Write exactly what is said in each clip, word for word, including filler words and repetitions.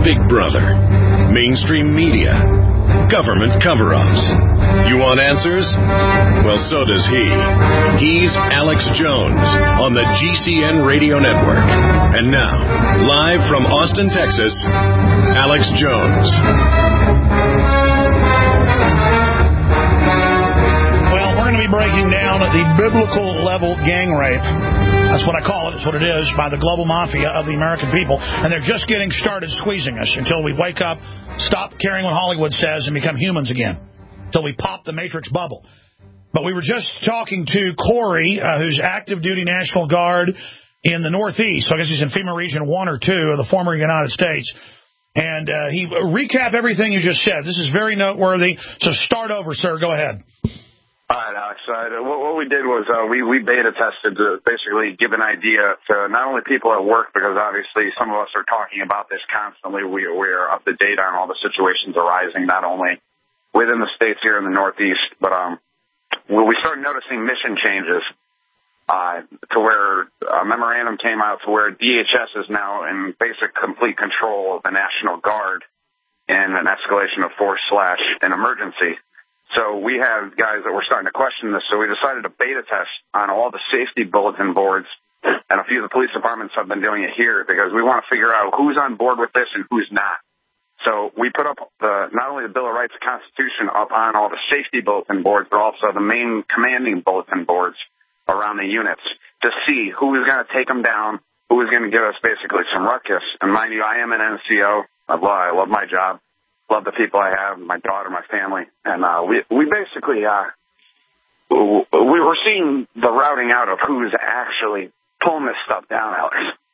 Big Brother, mainstream media, government cover-ups. You want answers? Well, so does he. He's Alex Jones on the G C N Radio Network. And now, live from Austin, Texas, Alex Jones. Well, we're going to be breaking down the biblical level gang rape. That's what I call it. It's what it is by the global mafia of the American people. And they're just getting started squeezing us until we wake up, stop caring what Hollywood says, and become humans again. Until we pop the Matrix bubble. But we were just talking to Corey, uh, who's active duty National Guard in the Northeast. So I guess he's in FEMA Region one or two of the former United States. And uh, he recap everything you just said. This is very noteworthy. So start over, sir. Go ahead. All right, Alex. Uh, what, what we did was uh, we, we beta tested to basically give an idea to not only people at work, because obviously some of us are talking about this constantly. We, we are up to date on all the situations arising, not only within the states here in the Northeast, but um, well, we started noticing mission changes uh, to where a memorandum came out to where D H S is now in basic complete control of the National Guard in an escalation of force slash an emergency. So we have guys that were starting to question this, so we decided to beta test on all the safety bulletin boards, and a few of the police departments have been doing it here because we want to figure out who's on board with this and who's not. So we put up the, not only the Bill of Rights and Constitution up on all the safety bulletin boards, but also the main commanding bulletin boards around the units to see who is going to take them down, who is going to give us basically some ruckus. And mind you, I am an N C O. I love, I love my job. Love the people I have, my daughter, my family. And uh, we we basically, uh, we were seeing the routing out of who's actually pulling this stuff down, Alex.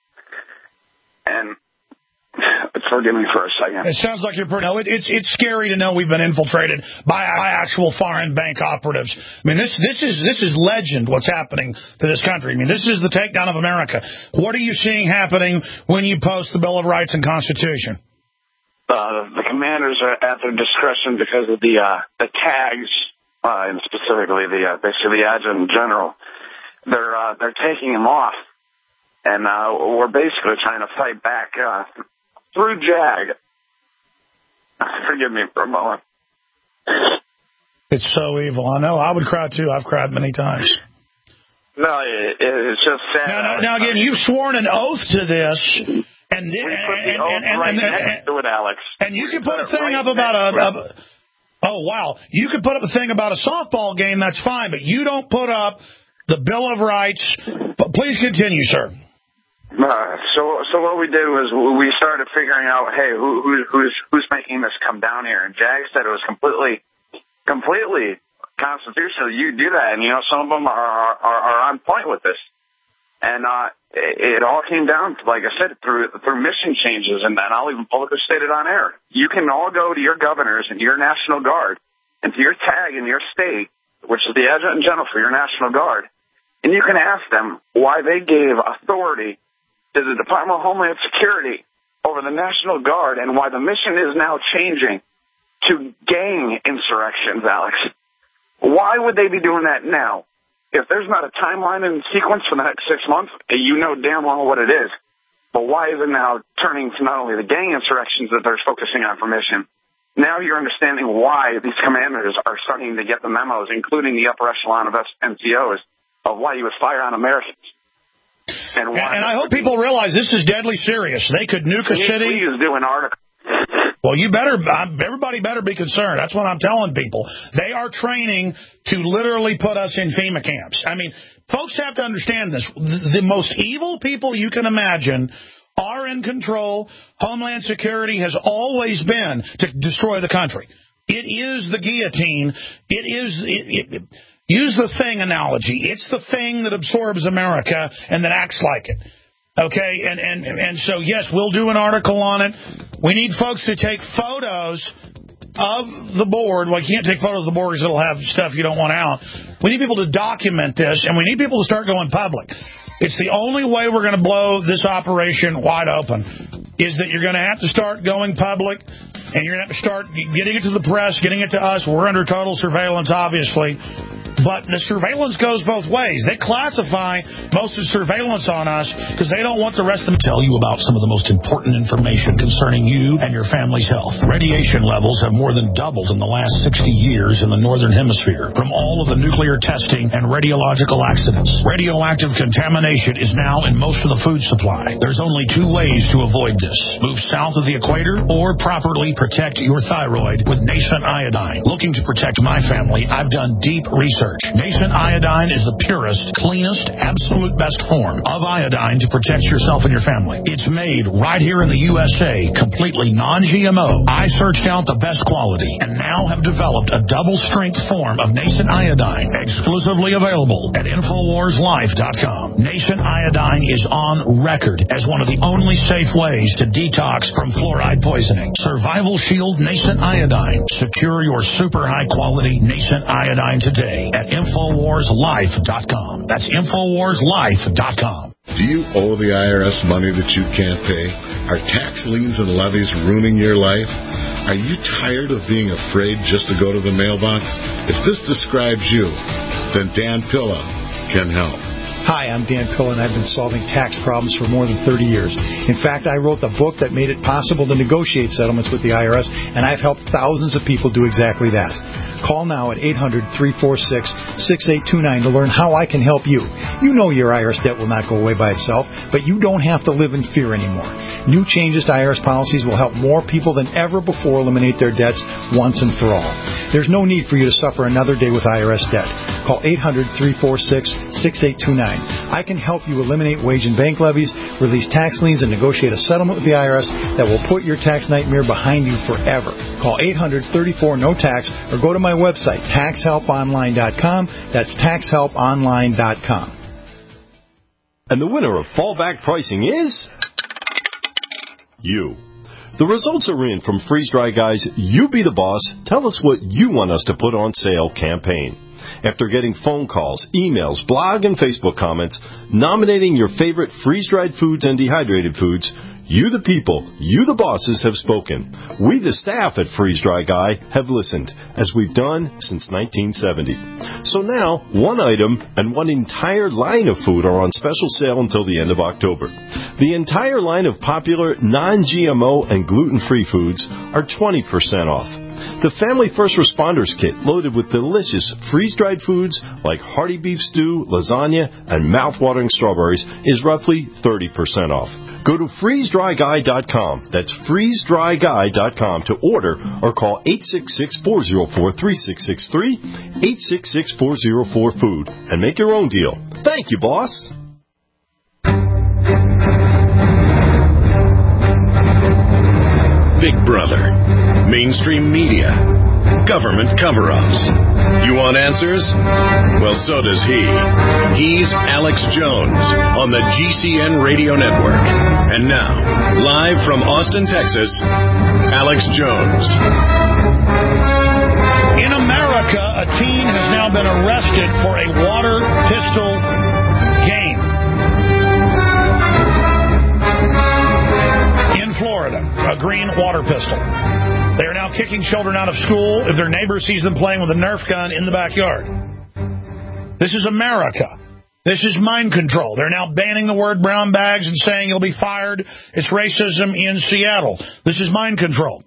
And forgive me for a second. It sounds like you're pretty... No, it, it's it's scary to know we've been infiltrated by, by actual foreign bank operatives. I mean, this this is this is legend, what's happening to this country. I mean, this is the takedown of America. What are you seeing happening when you post the Bill of Rights and Constitution? Uh, the commanders are at their discretion because of the uh, the tags, uh, and specifically the uh, basically the adjutant general. They're uh, they're taking them off, and uh, we're basically trying to fight back uh, through JAG. Forgive me for a moment. It's so evil. I know. I would cry too. I've cried many times. No, it, it's just sad. Now, now, now again, you've sworn an oath to this. And, we and, put the and, oath and, and, right and, next to it, Alex. And you we can put a thing right up about a, a... Oh, wow. You could put up a thing about a softball game, that's fine, but you don't put up the Bill of Rights. But please continue, sir. Uh, so so what we did was we started figuring out, hey, who, who, who's who's making this come down here? And Jag said it was completely, completely constitutional. You do that, and, you know, some of them are, are, are on point with this. And uh, it, it all came down, to, like I said, through through mission changes, and, and I'll even publicly state it on air. You can all go to your governors and your National Guard and to your tag in your state, which is the adjutant general for your National Guard, and you can ask them why they gave authority to the Department of Homeland Security over the National Guard and why the mission is now changing to gang insurrections, Alex. Why would they be doing that now? If there's not a timeline and sequence for the next six months, you know damn well what it is. But why is it now turning to not only the gang insurrections that they're focusing on for mission? Now you're understanding why these commanders are starting to get the memos, including the upper echelon of N C Os, of why you would fire on Americans. And, why and, and I hope people realize this is deadly serious. They could nuke a city. Please do an article. Well, you better, everybody better be concerned. That's what I'm telling people. They are training to literally put us in FEMA camps. I mean, folks have to understand this. The most evil people you can imagine are in control. Homeland Security has always been to destroy the country. It is the guillotine. It is, it, it, use the thing analogy. It's the thing that absorbs America and that acts like it. Okay, and, and, and so, yes, we'll do an article on it. We need folks to take photos of the board. Well, you can't take photos of the board because it'll have stuff you don't want out. We need people to document this, and we need people to start going public. It's the only way we're going to blow this operation wide open, is that you're going to have to start going public, and you're going to have to start getting it to the press, getting it to us. We're under total surveillance, obviously. But the surveillance goes both ways. They classify most of the surveillance on us because they don't want the rest of them to tell you about some of the most important information concerning you and your family's health. Radiation levels have more than doubled in the last sixty years in the Northern Hemisphere from all of the nuclear testing and radiological accidents. Radioactive contamination is now in most of the food supply. There's only two ways to avoid this. Move south of the equator or properly protect your thyroid with Nascent Iodine. Looking to protect my family, I've done deep research. Nascent Iodine is the purest, cleanest, absolute best form of iodine to protect yourself and your family. It's made right here in the U S A, completely non G M O. I searched out the best quality and now have developed a double-strength form of Nascent Iodine, exclusively available at Infowars Life dot com. Nascent Iodine is on record as one of the only safe ways to detox from fluoride poisoning. Survival Shield Nascent Iodine. Secure your super high-quality Nascent Iodine today at Infowars Life dot com. That's Infowars Life dot com. Do you owe the I R S money that you can't pay? Are tax liens and levies ruining your life? Are you tired of being afraid just to go to the mailbox? If this describes you, then Dan Pilla can help. Hi, I'm Dan Pilla, and I've been solving tax problems for more than thirty years. In fact, I wrote the book that made it possible to negotiate settlements with the I R S, and I've helped thousands of people do exactly that. Call now at eight hundred, three four six, six eight two nine to learn how I can help you. You know your I R S debt will not go away by itself, but you don't have to live in fear anymore. New changes to I R S policies will help more people than ever before eliminate their debts once and for all. There's no need for you to suffer another day with I R S debt. Call eight hundred, three four six, six eight two nine. I can help you eliminate wage and bank levies, release tax liens, and negotiate a settlement with the I R S that will put your tax nightmare behind you forever. Call eight hundred, thirty-four, no tax or go to my website, tax help online dot com. That's tax help online dot com. And the winner of fallback pricing is you. The results are in from Freeze Dry Guy's You Be the Boss, Tell Us What You Want Us to Put on Sale campaign. After getting phone calls, emails, blog, and Facebook comments nominating your favorite freeze-dried foods and dehydrated foods, you the people, you the bosses have spoken. We the staff at Freeze Dry Guy have listened, as we've done since nineteen seventy. So now, one item and one entire line of food are on special sale until the end of October. The entire line of popular non-G M O and gluten-free foods are twenty percent off. The Family First Responders Kit, loaded with delicious freeze-dried foods like hearty beef stew, lasagna, and mouth-watering strawberries, is roughly thirty percent off. Go to freeze dry guy dot com. That's freeze dry guy dot com to order or call eight six six, four zero four, three six six three, eight six six, four zero four, food, and make your own deal. Thank you, boss. Big Brother, mainstream media, government cover-ups. You want answers? Well, so does he. He's Alex Jones on the G C N Radio Network. And now, live from Austin, Texas, Alex Jones. In America, a teen has now been arrested for a water pistol game. In Florida, a green water pistol. They are now kicking children out of school if their neighbor sees them playing with a Nerf gun in the backyard. This is America. This is mind control. They're now banning the word brown bags and saying you'll be fired. It's racism in Seattle. This is mind control.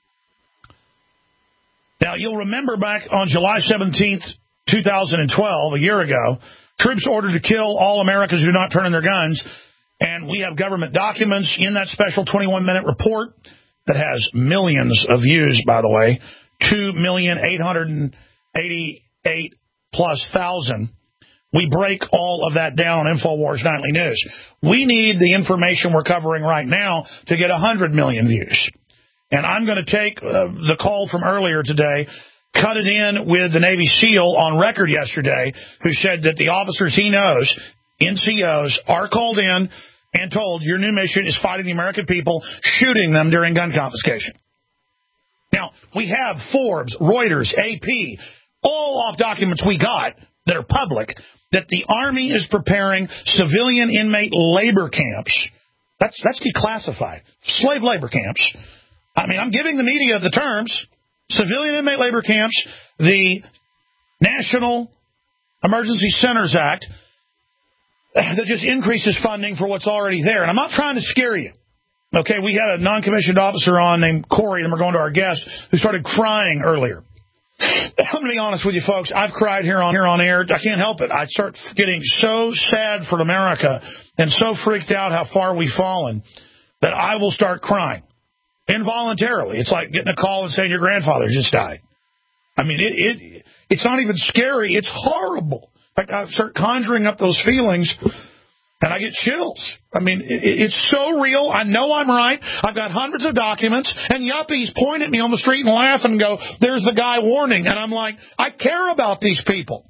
Now, you'll remember back on July seventeenth, two thousand twelve, a year ago, troops ordered to kill all Americans who do not turn in their guns. And we have government documents in that special twenty-one minute report that has millions of views, by the way, two million eight hundred eighty-eight plus thousand. We break all of that down on InfoWars Nightly News. We need the information we're covering right now to get one hundred million views. And I'm going to take uh, the call from earlier today, cut it in with the Navy SEAL on record yesterday, who said that the officers he knows, N C Os, are called in and told your new mission is fighting the American people, shooting them during gun confiscation. Now, we have Forbes, Reuters, A P, all off documents we got that are public, that the Army is preparing civilian inmate labor camps. That's that's declassified. Slave labor camps. I mean, I'm giving the media the terms. Civilian inmate labor camps, the National Emergency Centers Act that just increases funding for what's already there. And I'm not trying to scare you. Okay, we had a non-commissioned officer on named Corey, and we're going to our guest, who started crying earlier. I'm going to be honest with you, folks. I've cried here on here on air. I can't help it. I start getting so sad for America and so freaked out how far we've fallen that I will start crying involuntarily. It's like getting a call and saying your grandfather just died. I mean, it, it it's not even scary. It's horrible. Like, I start conjuring up those feelings, and I get chills. I mean, it, it's so real. I know I'm right. I've got hundreds of documents, and yuppies point at me on the street and laugh and go, there's the guy warning. And I'm like, I care about these people.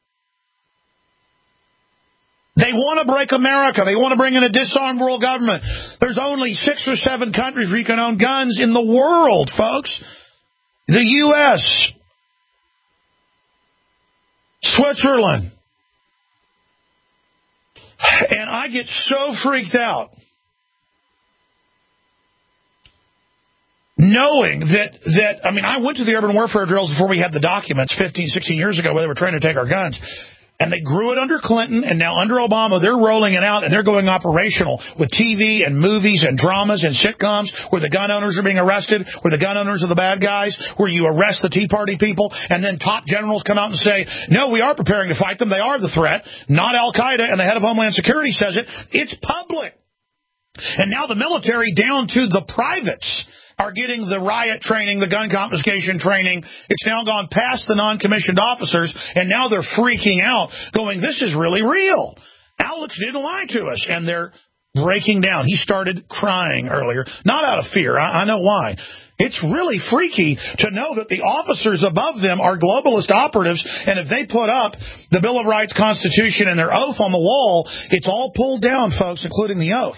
They want to break America. They want to bring in a disarmed world government. There's only six or seven countries where you can own guns in the world, folks. The U S, Switzerland. And I get so freaked out knowing that, that, I mean, I went to the urban warfare drills before we had the documents fifteen, sixteen years ago where they were trying to take our guns. And they grew it under Clinton, and now under Obama, they're rolling it out, and they're going operational with T V and movies and dramas and sitcoms where the gun owners are being arrested, where the gun owners are the bad guys, where you arrest the Tea Party people, and then top generals come out and say, no, we are preparing to fight them. They are the threat, not Al-Qaeda, and the head of Homeland Security says it. It's public. And now the military, down to the privates, are getting the riot training, the gun confiscation training. It's now gone past the non-commissioned officers, and now they're freaking out, going, this is really real. Alex didn't lie to us, and they're breaking down. He started crying earlier, not out of fear. I, I know why. It's really freaky to know that the officers above them are globalist operatives, and if they put up the Bill of Rights, Constitution, and their oath on the wall, it's all pulled down, folks, including the oath.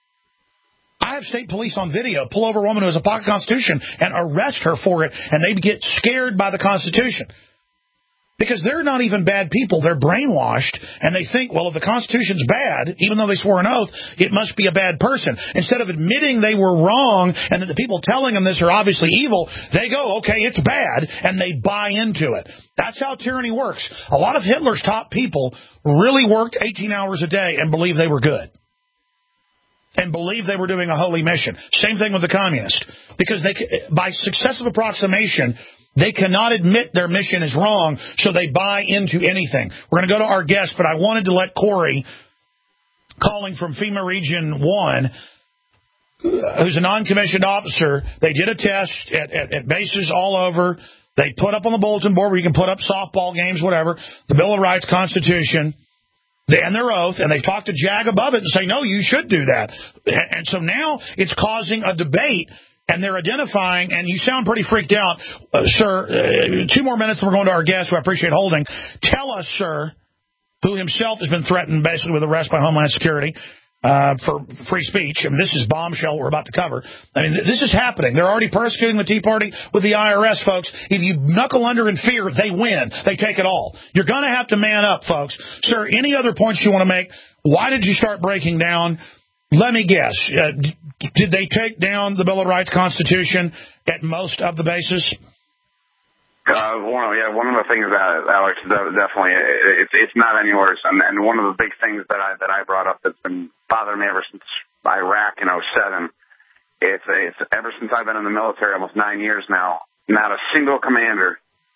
I have state police on video pull over a woman who has a pocket Constitution and arrest her for it, and they get scared by the Constitution. Because they're not even bad people. They're brainwashed, and they think, well, if the Constitution's bad, even though they swore an oath, it must be a bad person. Instead of admitting they were wrong and that the people telling them this are obviously evil, they go, okay, it's bad, and they buy into it. That's how tyranny works. A lot of Hitler's top people really worked eighteen hours a day and believed they were good. And believe they were doing a holy mission. Same thing with the communists. Because they, by successive approximation, they cannot admit their mission is wrong, so they buy into anything. We're going to go to our guest, but I wanted to let Corey, calling from FEMA Region one, who's a non-commissioned officer, they did a test at, at, at bases all over. They put up on the bulletin board where you can put up softball games, whatever, the Bill of Rights, Constitution, and their oath, and they've talked to JAG above it and say, no, you should do that. And so now it's causing a debate, and they're identifying, and you sound pretty freaked out, uh, sir. Uh, two more minutes, and we're going to our guest, who I appreciate holding. Tell us, sir, who himself has been threatened basically with arrest by Homeland Security uh, for free speech. I mean, this is bombshell we're about to cover. I mean, th- this is happening. They're already persecuting the Tea Party with the I R S, folks. If you knuckle under in fear, they win. They take it all. You're going to have to man up, folks. Sir, any other points you want to make? Why did you start breaking down? Let me guess. Uh, d- did they take down the Bill of Rights, Constitution at most of the bases? Uh, one of, yeah, one of the things that Alex definitely, it, it's it's not anywhere. And, and one of the big things that I that I brought up that's been bothering me ever since Iraq in oh seven, it's it's ever since I've been in the military, almost nine years now. Not a single commander,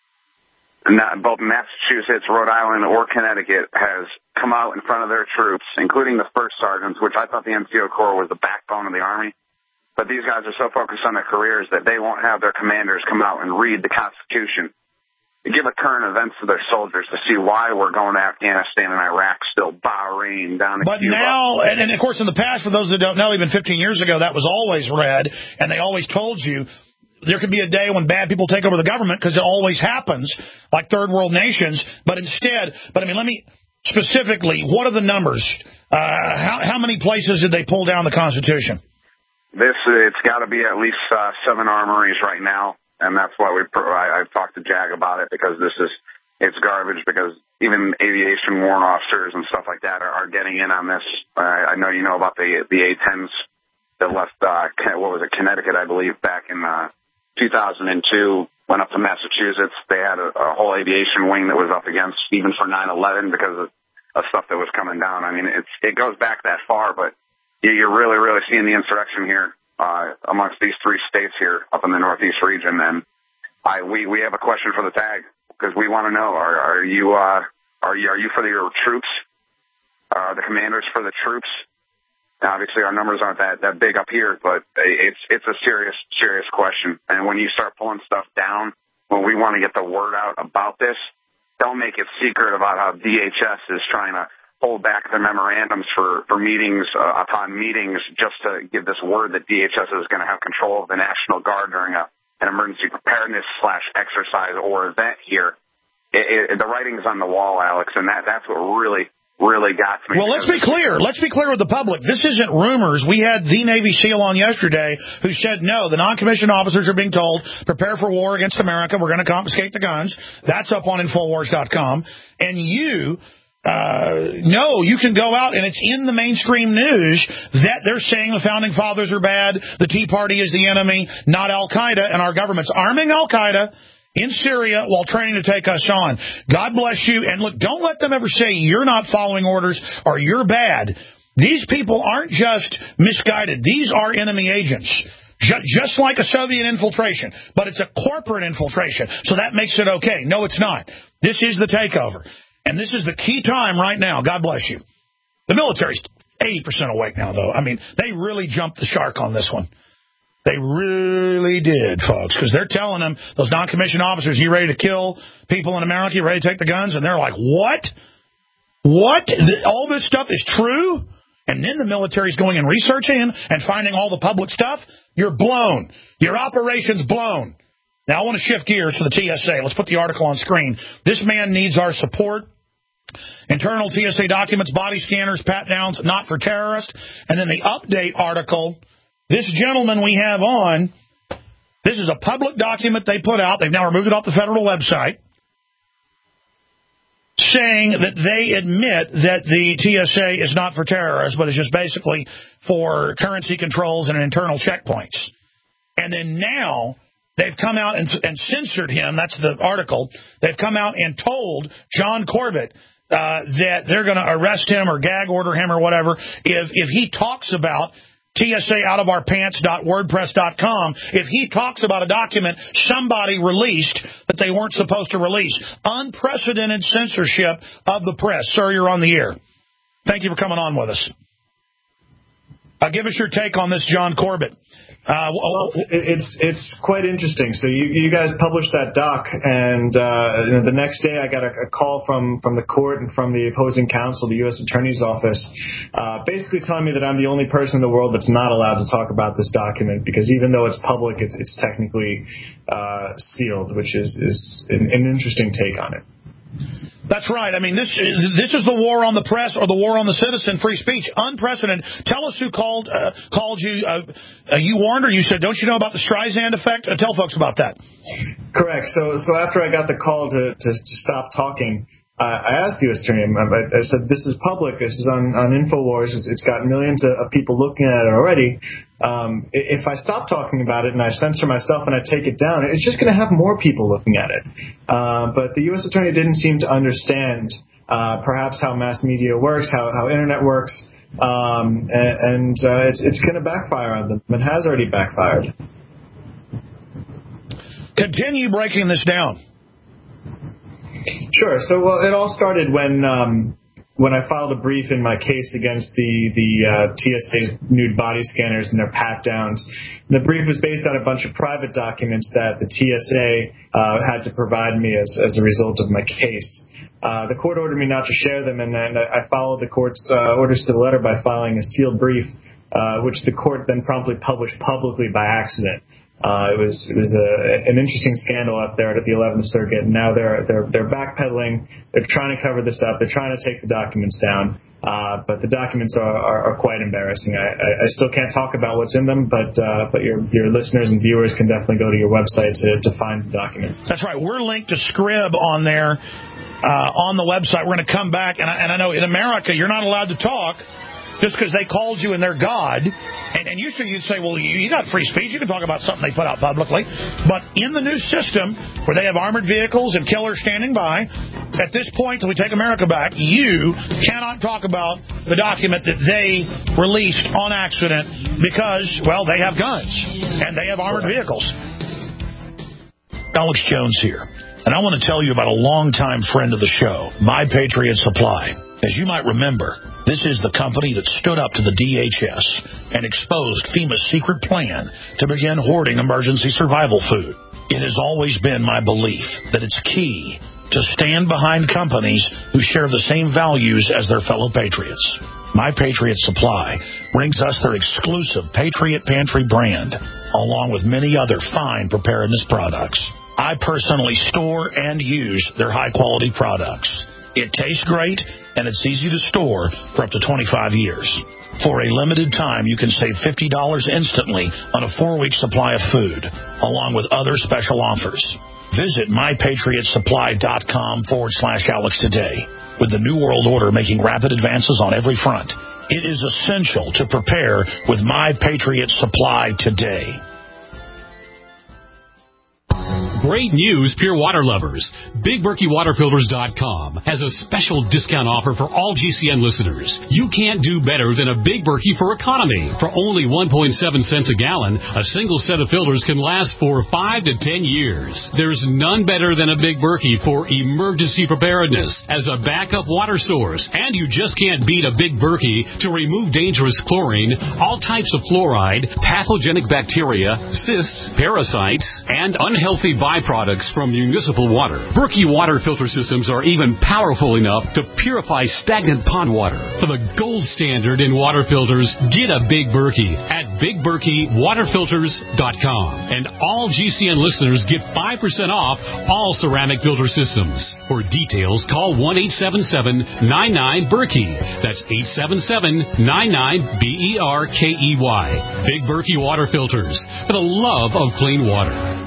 not both Massachusetts, Rhode Island, or Connecticut, has come out in front of their troops, including the first sergeants, which I thought the N C O Corps was the backbone of the Army. But these guys are so focused on their careers that they won't have their commanders come out and read the Constitution, give a current events to their soldiers to see why we're going to Afghanistan and Iraq, still Bahrain, down to But Cuba. now, and, and of course in the past, for those that don't know, even fifteen years ago, that was always read, and they always told you there could be a day when bad people take over the government, because it always happens, like third world nations. But instead, but I mean, let me specifically, what are the numbers? Uh, how, how many places did they pull down the Constitution? This, it's got to be at least uh, seven armories right now, and that's why we. I, I've talked to JAG about it, because this is it's garbage. Because even aviation warrant officers and stuff like that are, are getting in on this. Uh, I know you know about the the A tens that left. Uh, what was it, Connecticut, I believe, back in uh, two thousand two. went up to Massachusetts. They had a, a whole aviation wing that was up against, even for nine eleven, because of, of stuff that was coming down. I mean, it's, it goes back that far, but you're really, really seeing the insurrection here uh, amongst these three states here up in the Northeast region. And I, we, we have a question for the tag, because we want to know, are, are you, uh, are you, are you for your troops? Are the commanders for the troops? Obviously, our numbers aren't that, that big up here, but it's it's a serious, serious question. And when you start pulling stuff down, when we want to get the word out about this, don't make it secret about how D H S is trying to hold back the memorandums for, for meetings uh, upon meetings just to give this word that D H S is going to have control of the National Guard during a, an emergency preparedness slash exercise or event here. It, it, the writing's on the wall, Alex, and that that's what really... really got to me. Well, let's be clear. Let's be clear with the public. This isn't rumors. We had the Navy SEAL on yesterday who said, no, the non-commissioned officers are being told, prepare for war against America. We're going to confiscate the guns. That's up on Infowars dot com. And you... Uh, no, you can go out, and it's in the mainstream news that they're saying the Founding Fathers are bad, the Tea Party is the enemy, not Al-Qaeda, and our government's arming Al-Qaeda in Syria while training to take us on. God bless you. And look, don't let them ever say you're not following orders or you're bad. These people aren't just misguided. These are enemy agents. Just like a Soviet infiltration. But it's a corporate infiltration. So that makes it okay. No, it's not. This is the takeover. And this is the key time right now. God bless you. The military's eighty percent awake now, though. I mean, they really jumped the shark on this one. They really did, folks, because they're telling them, those non-commissioned officers, you ready to kill people in America? You ready to take the guns? And they're like, what? What? All this stuff is true? And then the military's going and researching and finding all the public stuff? You're blown. Your operation's blown. Now, I want to shift gears to the T S A. Let's put the article on screen. This man needs our support. Internal T S A documents, body scanners, pat-downs, not for terrorists. And then the update article... This gentleman we have on, this is a public document they put out. They've now removed it off the federal website, saying that they admit that the T S A is not for terrorists, but is just basically for currency controls and internal checkpoints. And then now they've come out and, and censored him. That's the article. They've come out and told John Corbett uh, that they're going to arrest him or gag order him or whatever if if he talks about T S A out of our pants dot wordpress dot com, if he talks about a document somebody released that they weren't supposed to release. Unprecedented censorship of the press. Sir, you're on the air. Thank you for coming on with us. Uh, give us your take on this, John Corbett. Uh, well, it's it's quite interesting. So you, you guys published that doc, and uh, the next day I got a, a call from, from the court and from the opposing counsel, the U S Attorney's Office, uh, basically telling me that I'm the only person in the world that's not allowed to talk about this document because even though it's public, it's, it's technically uh, sealed, which is, is an, an interesting take on it. That's right. I mean, this this is the war on the press or the war on the citizen, free speech. Unprecedented. Tell us who called uh, called you. Uh, uh, you warned her. You said, don't you know about the Streisand effect? Uh, tell folks about that. Correct. So so after I got the call to, to, to stop talking, uh, I asked the U S Attorney, I, I said, this is public. This is on, on InfoWars. It's, it's got millions of people looking at it already. Um, if I stop talking about it and I censor myself and I take it down, it's just going to have more people looking at it. Uh, but the U S Attorney didn't seem to understand uh, perhaps how mass media works, how, how Internet works, um, and, and uh, it's, it's going to backfire on them. It has already backfired. Continue breaking this down. Sure. So well, it all started when um, when I filed a brief in my case against the the uh, T S A's nude body scanners and their pat downs. The brief was based on a bunch of private documents that the T S A uh, had to provide me as as a result of my case. Uh, the court ordered me not to share them, and then I followed the court's uh, orders to the letter by filing a sealed brief, uh, which the court then promptly published publicly by accident. Uh, it was it was a, an interesting scandal up there at the eleventh Circuit, and now they're they're they're backpedaling. They're trying to cover this up. They're trying to take the documents down, uh, but the documents are, are, are quite embarrassing. I, I, I still can't talk about what's in them, but uh, but your your listeners and viewers can definitely go to your website to, to find the documents. That's right. We're linked to Scrib on there uh, on the website. We're going to come back, and I, and I know in America you're not allowed to talk. just because they called you and they're God. And, and usually you'd say, well, you, you got free speech. You can talk about something they put out publicly. But in the new system, where they have armored vehicles and killers standing by, at this point, till we take America back, you cannot talk about the document that they released on accident because, well, they have guns and they have armored vehicles. Alex Jones here. And I want to tell you about a longtime friend of the show, My Patriot Supply. As you might remember, this is the company that stood up to the D H S and exposed FEMA's secret plan to begin hoarding emergency survival food. It has always been my belief that it's key to stand behind companies who share the same values as their fellow patriots. My Patriot Supply brings us their exclusive Patriot Pantry brand, along with many other fine preparedness products. I personally store and use their high-quality products. It tastes great, and it's easy to store for up to twenty-five years. For a limited time, you can save fifty dollars instantly on a four-week supply of food, along with other special offers. Visit mypatriotsupply.com forward slash Alex today. With the New World Order making rapid advances on every front, it is essential to prepare with My Patriot Supply today. Great news, Pure Water lovers. Big Berkey Water Filters dot com has a special discount offer for all G C N listeners. You can't do better than a Big Berkey for economy. For only one point seven cents a gallon, a single set of filters can last for five to ten years. There's none better than a Big Berkey for emergency preparedness as a backup water source. And you just can't beat a Big Berkey to remove dangerous chlorine, all types of fluoride, pathogenic bacteria, cysts, parasites, and unhealthy byproducts from municipal water. Berkey water filter systems are even powerful enough to purify stagnant pond water. For the gold standard in water filters, get a Big Berkey at Big Berkey Water Filters dot com. And all G C N listeners get five percent off all ceramic filter systems. For details, call one eight seven seven, nine nine, Berkey. That's eight seven seven, nine nine, B E R K E Y. Big Berkey Water Filters, for the love of clean water.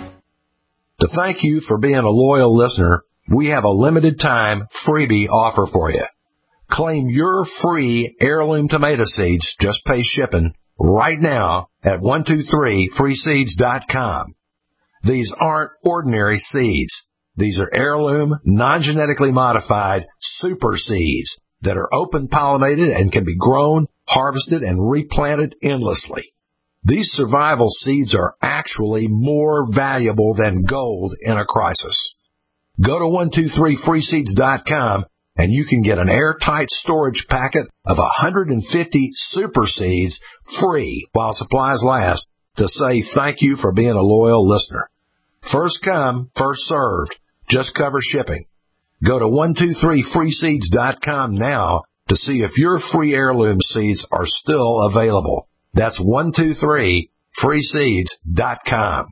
To thank you for being a loyal listener, we have a limited time freebie offer for you. Claim your free heirloom tomato seeds, just pay shipping, right now at one two three free seeds dot com. These aren't ordinary seeds. These are heirloom, non-genetically modified super seeds that are open pollinated and can be grown, harvested, and replanted endlessly. These survival seeds are actually more valuable than gold in a crisis. Go to one two three free seeds dot com and you can get an airtight storage packet of one hundred fifty super seeds free while supplies last to say thank you for being a loyal listener. First come, first served. Just cover shipping. Go to one two three free seeds dot com now to see if your free heirloom seeds are still available. That's one two three free seeds dot com.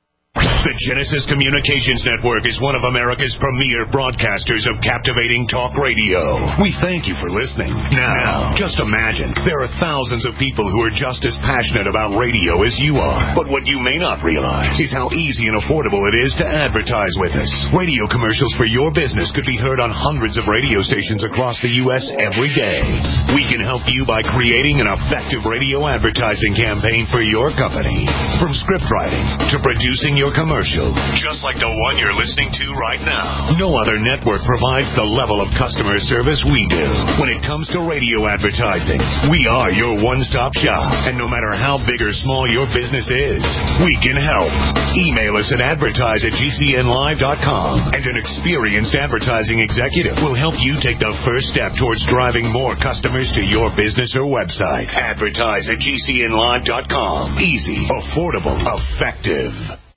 The Genesis Communications Network is one of America's premier broadcasters of captivating talk radio. We thank you for listening. Now, just imagine, there are thousands of people who are just as passionate about radio as you are. But what you may not realize is how easy and affordable it is to advertise with us. Radio commercials for your business could be heard on hundreds of radio stations across the U S every day. We can help you by creating an effective radio advertising campaign for your company. From script writing to producing your commercial, just like the one you're listening to right now. No other network provides the level of customer service we do. When it comes to radio advertising, we are your one-stop shop. And no matter how big or small your business is, we can help. Email us at advertise at G C N live dot com, and an experienced advertising executive will help you take the first step towards driving more customers to your business or website. Advertise at G C N live dot com. Easy, affordable, effective.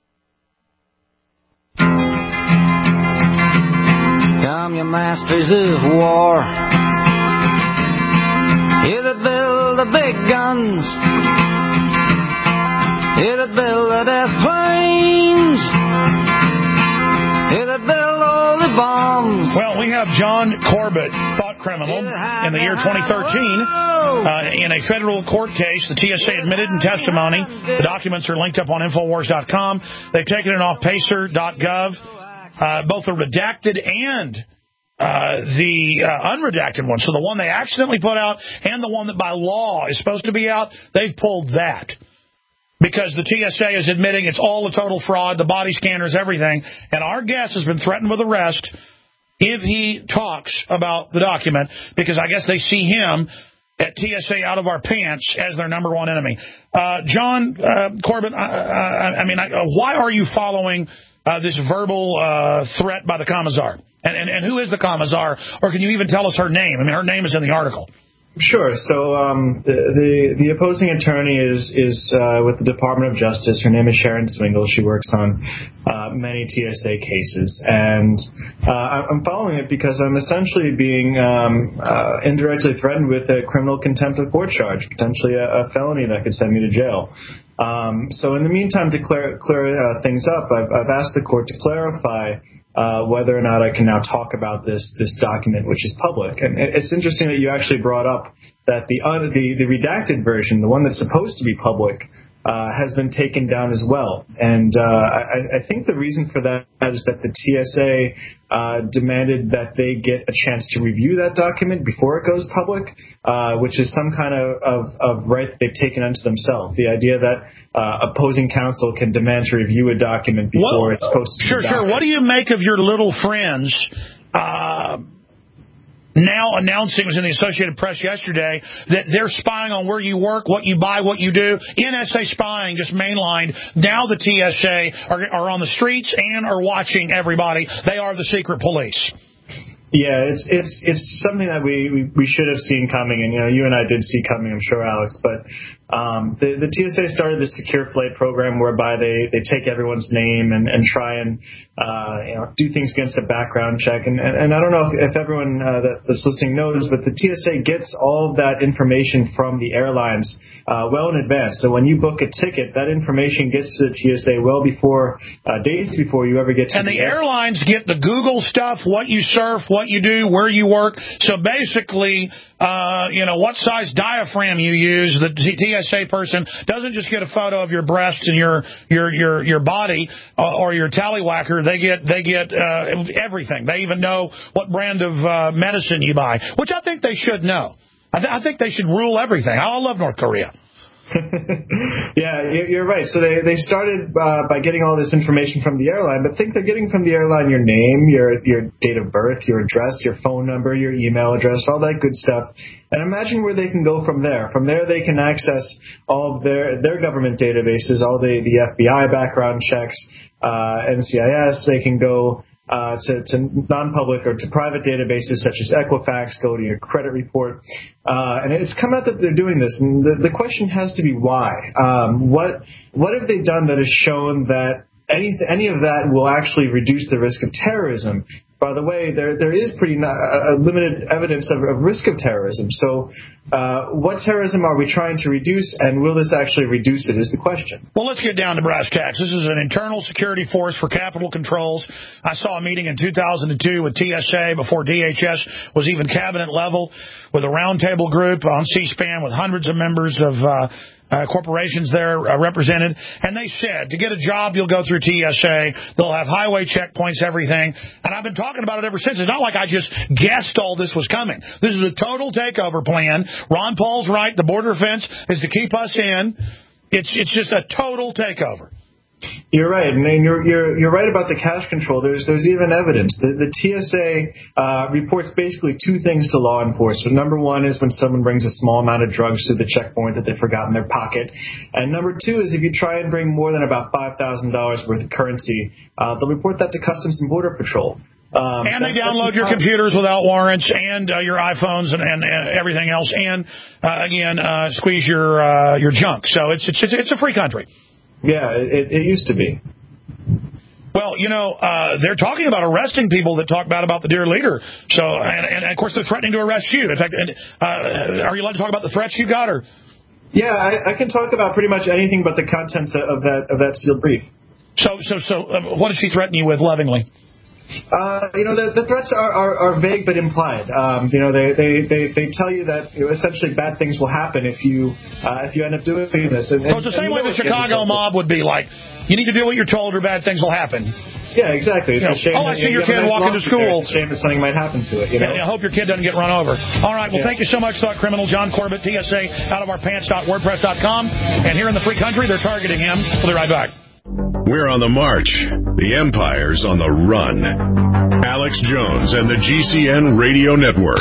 Come, you masters of war, you that build the big guns, you that build the death planes, you that build all the bombs. Well, we have John Corbett, thought criminal, in the year twenty thirteen. Uh, in a federal court case, the T S A admitted in testimony. The documents are linked up on Infowars dot com. They've taken it off Pacer dot gov. Uh, both the redacted and uh, the uh, unredacted one. So the one they accidentally put out and the one that by law is supposed to be out, they've pulled that. Because the T S A is admitting it's all a total fraud, the body scanners, everything. And our guest has been threatened with arrest if he talks about the document, because I guess they see him at T S A out of our pants as their number one enemy. Uh, John uh, Corbett, I, I, I mean, I, uh, why are you following uh, this verbal uh, threat by the Commissar? And, and, and who is the Commissar? Or can you even tell us her name? I mean, her name is in the article. Sure. So um, the, the the opposing attorney is is uh, with the Department of Justice. Her name is Sharon Swingle. She works on uh, many T S A cases, and uh, I'm following it because I'm essentially being um, uh, indirectly threatened with a criminal contempt of court charge, potentially a, a felony that could send me to jail. Um, so in the meantime, to clear clear uh, things up, I've, I've asked the court to clarify Uh, whether or not I can now talk about this this document, which is public. And it's interesting that you actually brought up that the uh, the, the redacted version, the one that's supposed to be public, uh, has been taken down as well. And uh, I, I think the reason for that is that the T S A uh, demanded that they get a chance to review that document before it goes public, uh, which is some kind of, of, of right that they've taken unto themselves. The idea that uh, opposing counsel can demand to review a document before well, it's supposed to be Sure, sure. What do you make of your little friends uh, now announcing, it was in the Associated Press yesterday, that they're spying on where you work, what you buy, what you do. N S A spying just mainlined. Now the T S A are, are on the streets and are watching everybody. They are the secret police. Yeah, it's it's it's something that we, we, we should have seen coming, and you know you and I did see coming, I'm sure, Alex. But um, the the T S A started the Secure Flight program, whereby they, they take everyone's name and, and try and uh, you know do things against a background check. And and, and I don't know if, if everyone uh, that, that's listening knows, but the T S A gets all of that information from the airlines uh, well in advance. So when you book a ticket, that information gets to the T S A well before uh, days before you ever get to. And the, the airlines get the Google stuff, what you surf, what you do, where you work. So basically, uh, you know, what size diaphragm you use. The T S A person doesn't just get a photo of your breast and your your your your body uh, or your tallywhacker. They get they get uh, everything. They even know what brand of uh, medicine you buy, which I think they should know. I, th- I think they should rule everything. I love North Korea. Yeah, you're right. So they they started uh, by getting all this information from the airline, but think they're getting from the airline your name, your your date of birth, your address, your phone number, your email address, all that good stuff. And imagine where they can go from there. From there, they can access all of their their government databases, all the the F B I background checks, uh, N C I S. They can go Uh, to, to non-public or to private databases such as Equifax, go to your credit report. Uh, and it's come out that they're doing this. And the, the question has to be why. Um, what what have they done that has shown that any, any of that will actually reduce the risk of terrorism? By the way, there there is pretty not, uh, limited evidence of, of risk of terrorism. So uh, what terrorism are we trying to reduce, and will this actually reduce it is the question. Well, let's get down to brass tacks. This is an internal security force for Capitol controls. I saw a meeting in two thousand two with T S A before D H S was even cabinet level, with a roundtable group on C-SPAN with hundreds of members of uh Uh, corporations there uh, represented, and they said to get a job you'll go through T S A, they'll have highway checkpoints, everything, and I've been talking about it ever since. It's not like I just guessed all this was coming. This is a total takeover plan. Ron Paul's right, the border fence is to keep us in. It's it's just a total takeover. You're right, and you're you're you're right about the cash control. There's there's even evidence. The, the T S A uh, reports basically two things to law enforcement. Number one is when someone brings a small amount of drugs to the checkpoint that they forgot in their pocket, and number two is if you try and bring more than about five thousand dollars worth of currency, uh, they'll report that to Customs and Border Patrol. Um, and they download your computers without warrants, and uh, your iPhones and, and, and everything else, and uh, again uh, squeeze your uh, your junk. So it's it's it's a free country. Yeah, it, it used to be. Well, you know, uh, they're talking about arresting people that talk bad about the dear leader. So, and, and of course, they're threatening to arrest you. In fact, uh, are you allowed to talk about the threats you got? Or yeah, I, I can talk about pretty much anything but the contents of that of that sealed brief. So, so, so, uh, what did she threaten you with lovingly? Uh, you know, the, the threats are, are, are vague but implied. Um, you know, they, they, they, they tell you that you know, essentially bad things will happen if you uh, if you end up doing this. And, so it's the same way the Chicago mob would be like, you need to do what you're told or bad things will happen. Yeah, exactly. It's you a shame. Know, oh, I see you your kid walking to school. It's a shame that something might happen to it. You know? Yeah, I hope your kid doesn't get run over. All right, well, yeah. Thank you so much, Thought Criminal John Corbett, T S A, out of our pants dot wordpress dot com. And here in the free country, they're targeting him. We'll be right back. We're on the march. The empire's on the run. Alex Jones and the G C N Radio Network.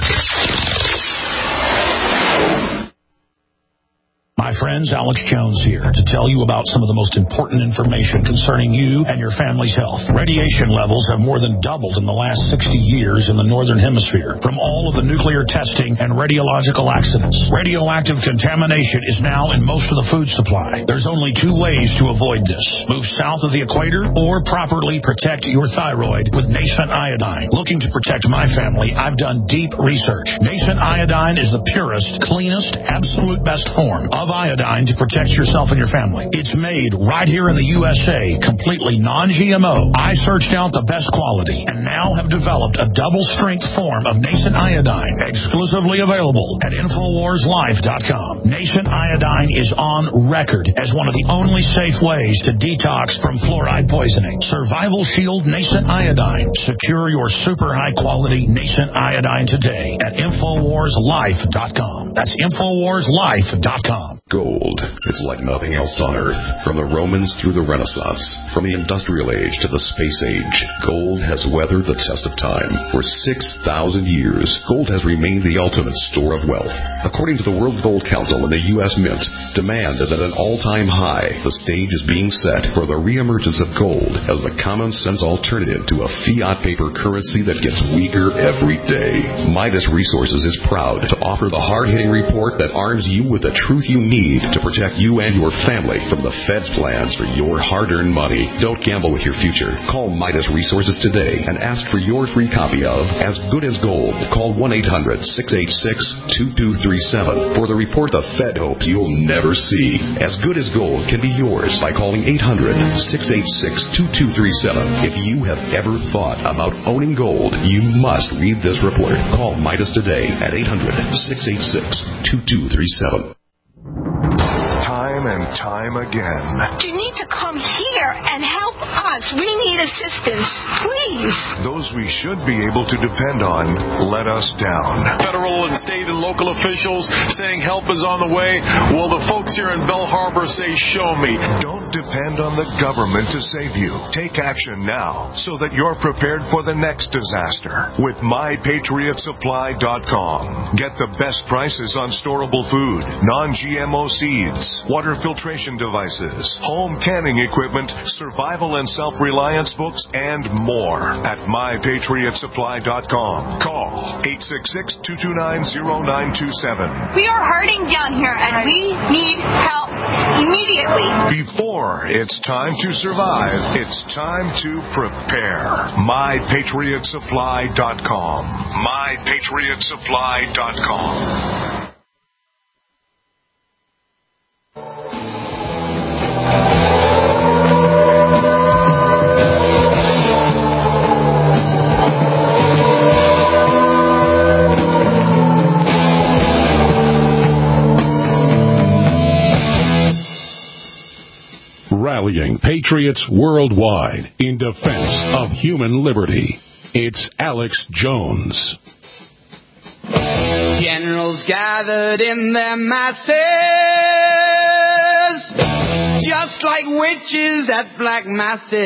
My friends, Alex Jones here to tell you about some of the most important information concerning you and your family's health. Radiation levels have more than doubled in the last sixty years in the Northern Hemisphere from all of the nuclear testing and radiological accidents. Radioactive contamination is now in most of the food supply. There's only two ways to avoid this. Move south of the equator or properly protect your thyroid with Nascent Iodine. Looking to protect my family, I've done deep research. Nascent Iodine is the purest, cleanest, absolute best form of iodine to protect yourself and your family. It's made right here in the U S A, completely non G M O. I searched out the best quality and now have developed a double-strength form of Nascent Iodine, exclusively available at Infowars Life dot com. Nascent Iodine is on record as one of the only safe ways to detox from fluoride poisoning. Survival Shield Nascent Iodine. Secure your super high-quality Nascent Iodine today at Infowars Life dot com. That's Infowars Life dot com. Gold is like nothing else on Earth. From the Romans through the Renaissance, from the Industrial Age to the Space Age, gold has weathered the test of time. For six thousand years, gold has remained the ultimate store of wealth. According to the World Gold Council and the U S Mint, demand is at an all-time high. The stage is being set for the reemergence of gold as the common-sense alternative to a fiat paper currency that gets weaker every day. Midas Resources is proud to offer the hard-hitting report that arms you with the truth you need to protect you and your family from the Fed's plans for your hard-earned money. Don't gamble with your future. Call Midas Resources today and ask for your free copy of As Good as Gold. Call one eight hundred, six eight six, two two three seven for the report the Fed hopes you'll never see. As Good as Gold can be yours by calling eight hundred, six eight six, two two three seven. If you have ever thought about owning gold, you must read this report. Call Midas today at eight hundred, six eight six, two two three seven. Time and time again. You need to come here and help us. We need assistance, please. Those we should be able to depend on let us down. Federal and state and local officials saying help is on the way. Well, the folks here in Belle Harbor say, show me. Don't depend on the government to save you. Take action now so that you're prepared for the next disaster with my patriot supply dot com. Get the best prices on storable food, non G M O seeds, water filtration devices, home canning equipment, survival and self-reliance books, and more at my patriot supply dot com. Call eight six six, two two nine, zero nine two seven. We are hurting down here, and we need help immediately. Before it's time to survive, it's time to prepare. my patriot supply dot com. my patriot supply dot com. Rallying patriots worldwide in defense of human liberty. It's Alex Jones. Generals gathered in their masses, just like witches at black masses.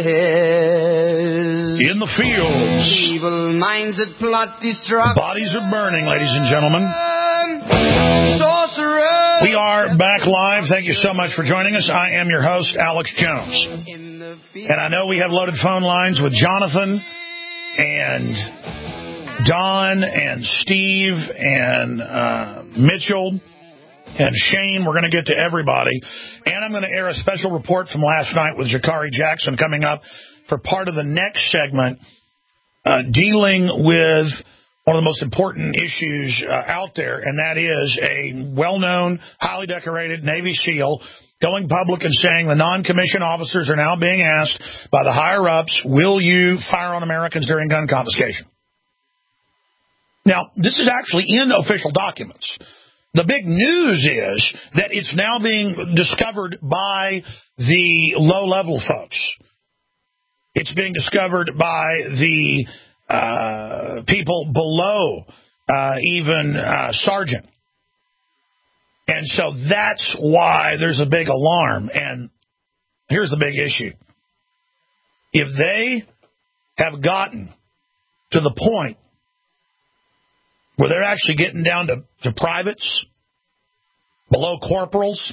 In the fields. Evil minds that plot destruction. Bodies are burning, ladies and gentlemen. Sorcerers. We are back live. Thank you so much for joining us. I am your host, Alex Jones. And I know we have loaded phone lines with Jonathan and Don and Steve and uh, Mitchell and Shane. We're going to get to everybody. And I'm going to air a special report from last night with Jakari Jackson coming up for part of the next segment, uh, dealing with one of the most important issues uh, out there, and that is a well-known, highly decorated Navy SEAL going public and saying the non-commissioned officers are now being asked by the higher-ups, will you fire on Americans during gun confiscation? Now, this is actually in official documents. The big news is that it's now being discovered by the low-level folks. It's being discovered by the uh, people below uh, even uh, sergeant. And so that's why there's a big alarm. And here's the big issue. If they have gotten to the point where they're actually getting down to, to privates, below corporals,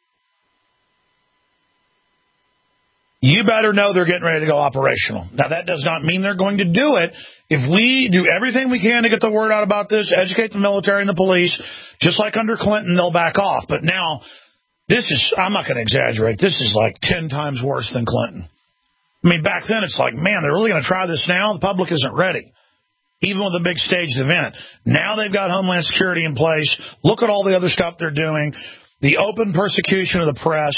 you better know they're getting ready to go operational. Now, that does not mean they're going to do it. If we do everything we can to get the word out about this, educate the military and the police, just like under Clinton, they'll back off. But now, this is, I'm not going to exaggerate, this is like ten times worse than Clinton. I mean, back then, it's like, man, they're really going to try this now? The public isn't ready, even with a big staged event. Now they've got Homeland Security in place. Look at all the other stuff they're doing. The open persecution of the press.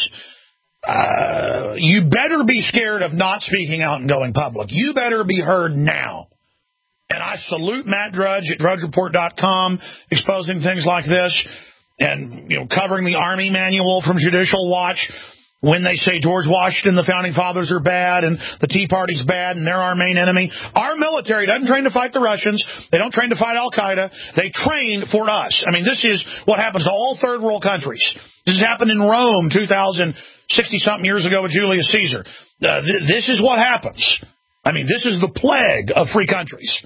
Uh, you better be scared of not speaking out and going public. You better be heard now. And I salute Matt Drudge at drudge report dot com exposing things like this and, you know, covering the Army manual from Judicial Watch when they say George Washington, the Founding Fathers are bad and the Tea Party's bad and they're our main enemy. Our military doesn't train to fight the Russians. They don't train to fight Al-Qaeda. They train for us. I mean, this is what happens to all third world countries. This has happened in Rome two thousand sixty-something years ago with Julius Caesar. Uh, th- this is what happens. I mean, this is the plague of free countries.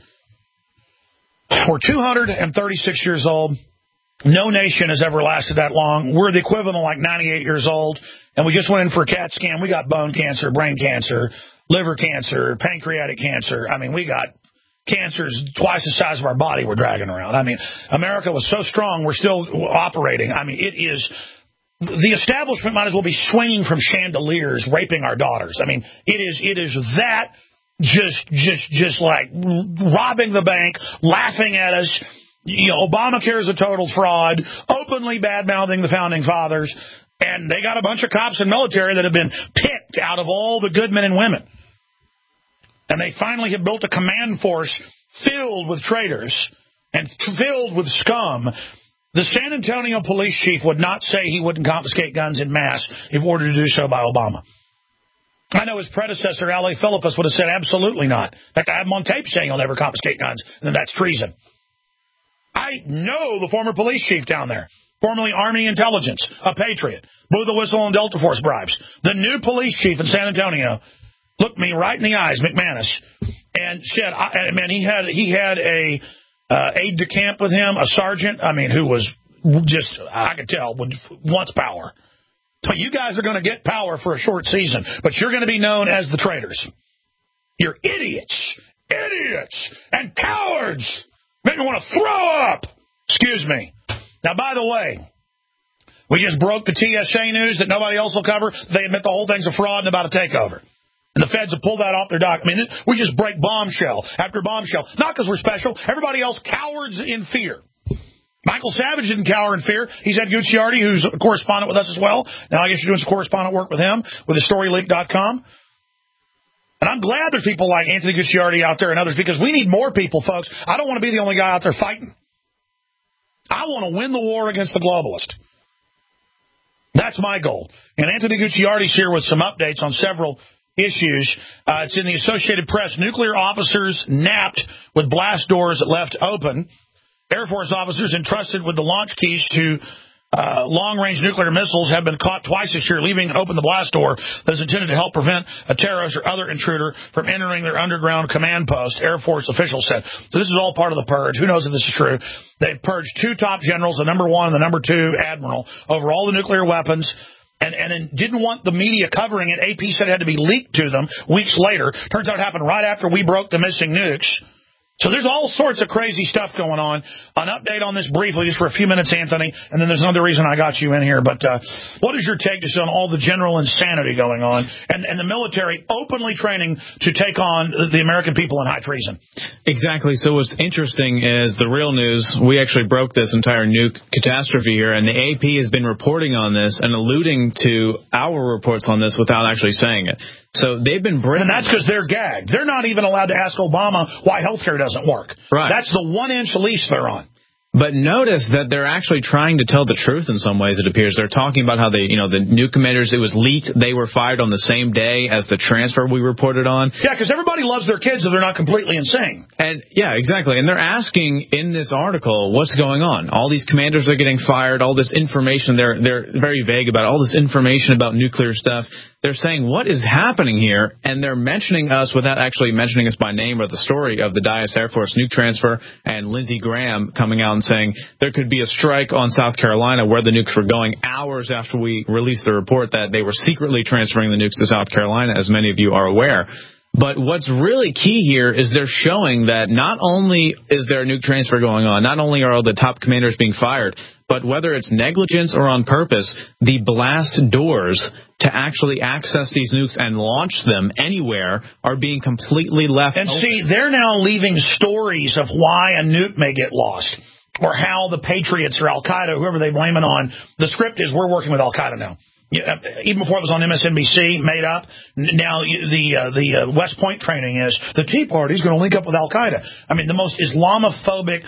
We're two hundred thirty-six years old. No nation has ever lasted that long. We're the equivalent of like ninety-eight years old, and we just went in for a CAT scan. We got bone cancer, brain cancer, liver cancer, pancreatic cancer. I mean, we got cancers twice the size of our body we're dragging around. I mean, America was so strong, we're still operating. I mean, it is... The establishment might as well be swinging from chandeliers, raping our daughters. I mean, it is it is that just just just like robbing the bank, laughing at us. You know, Obamacare is a total fraud, openly bad-mouthing the Founding Fathers, and they got a bunch of cops and military that have been picked out of all the good men and women. And they finally have built a command force filled with traitors and filled with scum. The San Antonio police chief would not say he wouldn't confiscate guns in mass if ordered to do so by Obama. I know his predecessor, L A Philippus, would have said absolutely not. In fact, I have him on tape saying he'll never confiscate guns, and that's treason. I know the former police chief down there, formerly Army Intelligence, a patriot, blew the whistle on Delta Force bribes. The new police chief in San Antonio looked me right in the eyes, McManus, and said, I, man, he had he had a... Uh, aide de camp with him, a sergeant, I mean, who was just, I could tell, wants power. But you guys are going to get power for a short season, but you're going to be known as the traitors. You're idiots, idiots, and cowards. Make me want to throw up. Excuse me. Now, by the way, we just broke the T S A news that nobody else will cover. They admit the whole thing's a fraud and about a takeover. And the feds have pulled that off their dock. I mean, we just break bombshell after bombshell. Not because we're special. Everybody else cowers in fear. Michael Savage didn't cower in fear. He's Ed Gucciardi, who's a correspondent with us as well. Now I guess you're doing some correspondent work with him, with the story leak dot com. And I'm glad there's people like Anthony Gucciardi out there and others, because we need more people, folks. I don't want to be the only guy out there fighting. I want to win the war against the globalist. That's my goal. And Anthony Gucciardi's here with some updates on several issues. Uh, it's in the Associated Press. Nuclear officers napped with blast doors left open. Air Force officers entrusted with the launch keys to uh, long-range nuclear missiles have been caught twice this year, leaving open the blast door that is intended to help prevent a terrorist or other intruder from entering their underground command post, Air Force officials said. So this is all part of the purge. Who knows if this is true? They've purged two top generals, the number one and the number two admiral, over all the nuclear weapons. And, and didn't want the media covering it. A P said it had to be leaked to them weeks later. Turns out it happened right after we broke the missing nukes. So there's all sorts of crazy stuff going on. An update on this briefly, just for a few minutes, Anthony, and then there's another reason I got you in here. But uh, what is your take just on all the general insanity going on and, and the military openly training to take on the American people in high treason? Exactly. So what's interesting is the real news. We actually broke this entire nuke catastrophe here, and the A P has been reporting on this and alluding to our reports on this without actually saying it. So they've been bringing... And that's because they're gagged. They're not even allowed to ask Obama why health care doesn't work. Right. That's the one-inch leash they're on. But notice that they're actually trying to tell the truth in some ways, it appears. They're talking about how they, you know, the nuke commanders, it was leaked. They were fired on the same day as the transfer we reported on. Yeah, because everybody loves their kids if they're not completely insane. And yeah, exactly. And they're asking in this article, what's going on? All these commanders are getting fired. All this information, they're they're very vague about it. All this information about nuclear stuff. They're saying, what is happening here? And they're mentioning us without actually mentioning us by name or the story of the Dyess Air Force nuke transfer and Lindsey Graham coming out and saying there could be a strike on South Carolina where the nukes were going hours after we released the report that they were secretly transferring the nukes to South Carolina, as many of you are aware. But what's really key here is they're showing that not only is there a nuke transfer going on, not only are all the top commanders being fired, but whether it's negligence or on purpose, the blast doors to actually access these nukes and launch them anywhere are being completely left And open. see, they're now leaving stories of why a nuke may get lost or how the Patriots or Al-Qaeda, whoever they blame it on. The script is we're working with Al-Qaeda now. Even before it was on M S N B C, made up. Now the uh, the uh, West Point training is the Tea Party is going to link up with Al-Qaeda. I mean, the most Islamophobic,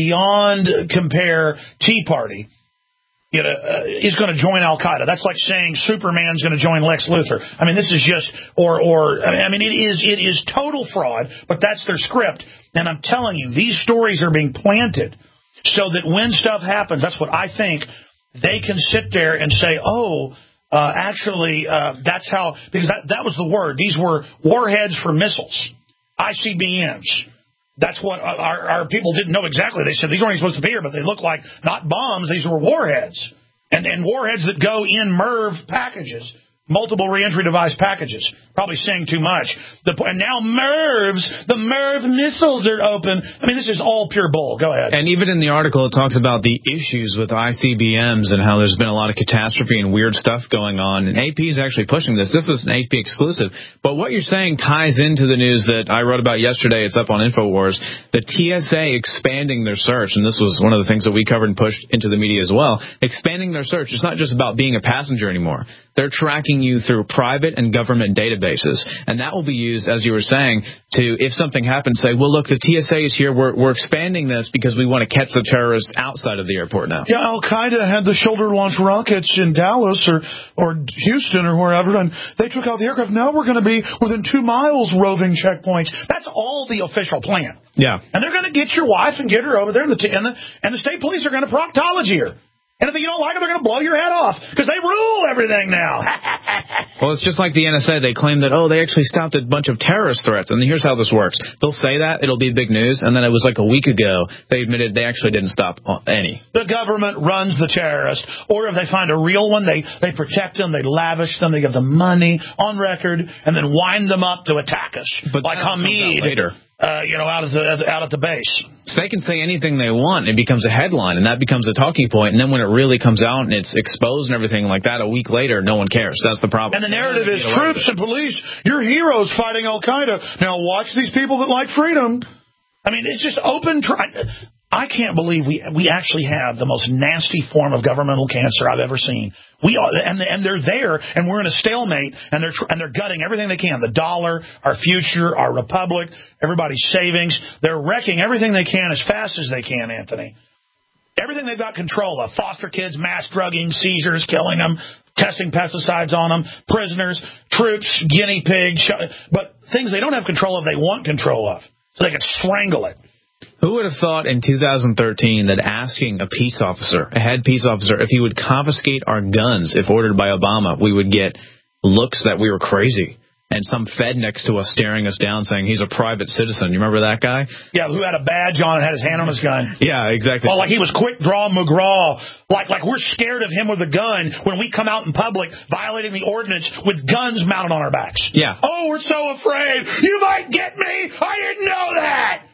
beyond compare Tea Party you know, uh, is going to join Al-Qaeda. That's like saying Superman's going to join Lex Luthor. I mean, this is just, or, or I mean, it is it is total fraud, but that's their script. And I'm telling you, these stories are being planted so that when stuff happens, that's what I think, they can sit there and say, oh, uh, actually, uh, that's how, because that, that was the word. These were warheads for missiles, I C B Ms. That's what our, our people didn't know exactly. They said these weren't supposed to be here, but they look like not bombs. These were warheads. And, and warheads that go in MERV packages, multiple reentry device packages. Probably saying too much. The, and now MERVs, the MERV missiles are open. I mean, this is all pure bull. Go ahead. And even in the article, it talks about the issues with I C B Ms and how there's been a lot of catastrophe and weird stuff going on. And A P is actually pushing this. This is an A P exclusive. But what you're saying ties into the news that I wrote about yesterday. It's up on InfoWars. The T S A expanding their search, and this was one of the things that we covered and pushed into the media as well, expanding their search. It's not just about being a passenger anymore. They're tracking you through private and government databases. And that will be used, as you were saying, to, if something happens, say, well, look, the T S A is here. We're, we're expanding this because we want to catch the terrorists outside of the airport now. Yeah, Al-Qaeda had the shoulder-launched rockets in Dallas or, or Houston or wherever, and they took out the aircraft. Now we're going to be within two miles roving checkpoints. That's all the official plan. Yeah. And they're going to get your wife and get her over there, and the, and the, and the state police are going to proctology her. And if you don't like it, they're going to blow your head off because they rule everything now. Well, it's just like the N S A. They claim that, oh, they actually stopped a bunch of terrorist threats. And here's how this works. They'll say that. It'll be big news. And then it was like a week ago, they admitted they actually didn't stop any. The government runs the terrorist. Or if they find a real one, they, they protect them, they lavish them, they give them money on record, and then wind them up to attack us. But like Hamid. Later. Uh, you know, out of the out at the base. So they can say anything they want. It becomes a headline, and that becomes a talking point. And then when it really comes out and it's exposed and everything like that, a week later, no one cares. That's the problem. And the narrative is troops and police, you're heroes fighting Al-Qaeda. Now watch these people that like freedom. I mean, it's just open. Try- I can't believe we we actually have the most nasty form of governmental cancer I've ever seen. We are, and and they're there, and we're in a stalemate, and they're and they're gutting everything they can. The dollar, our future, our republic, everybody's savings. They're wrecking everything they can as fast as they can, Anthony. Everything they've got control of: foster kids, mass drugging, seizures, killing them, testing pesticides on them, prisoners, troops, guinea pigs, but things they don't have control of, they want control of, so they can strangle it. Who would have thought in two thousand thirteen that asking a peace officer, a head peace officer, if he would confiscate our guns if ordered by Obama, we would get looks that we were crazy and some Fed next to us staring us down saying he's a private citizen. You remember that guy? Yeah, who had a badge on and had his hand on his gun. Yeah, exactly. Well, like he was Quick Draw McGraw. Like, like we're scared of him with a gun when we come out in public violating the ordinance with guns mounted on our backs. Yeah. Oh, we're so afraid. You might get me. I didn't know that. Oh,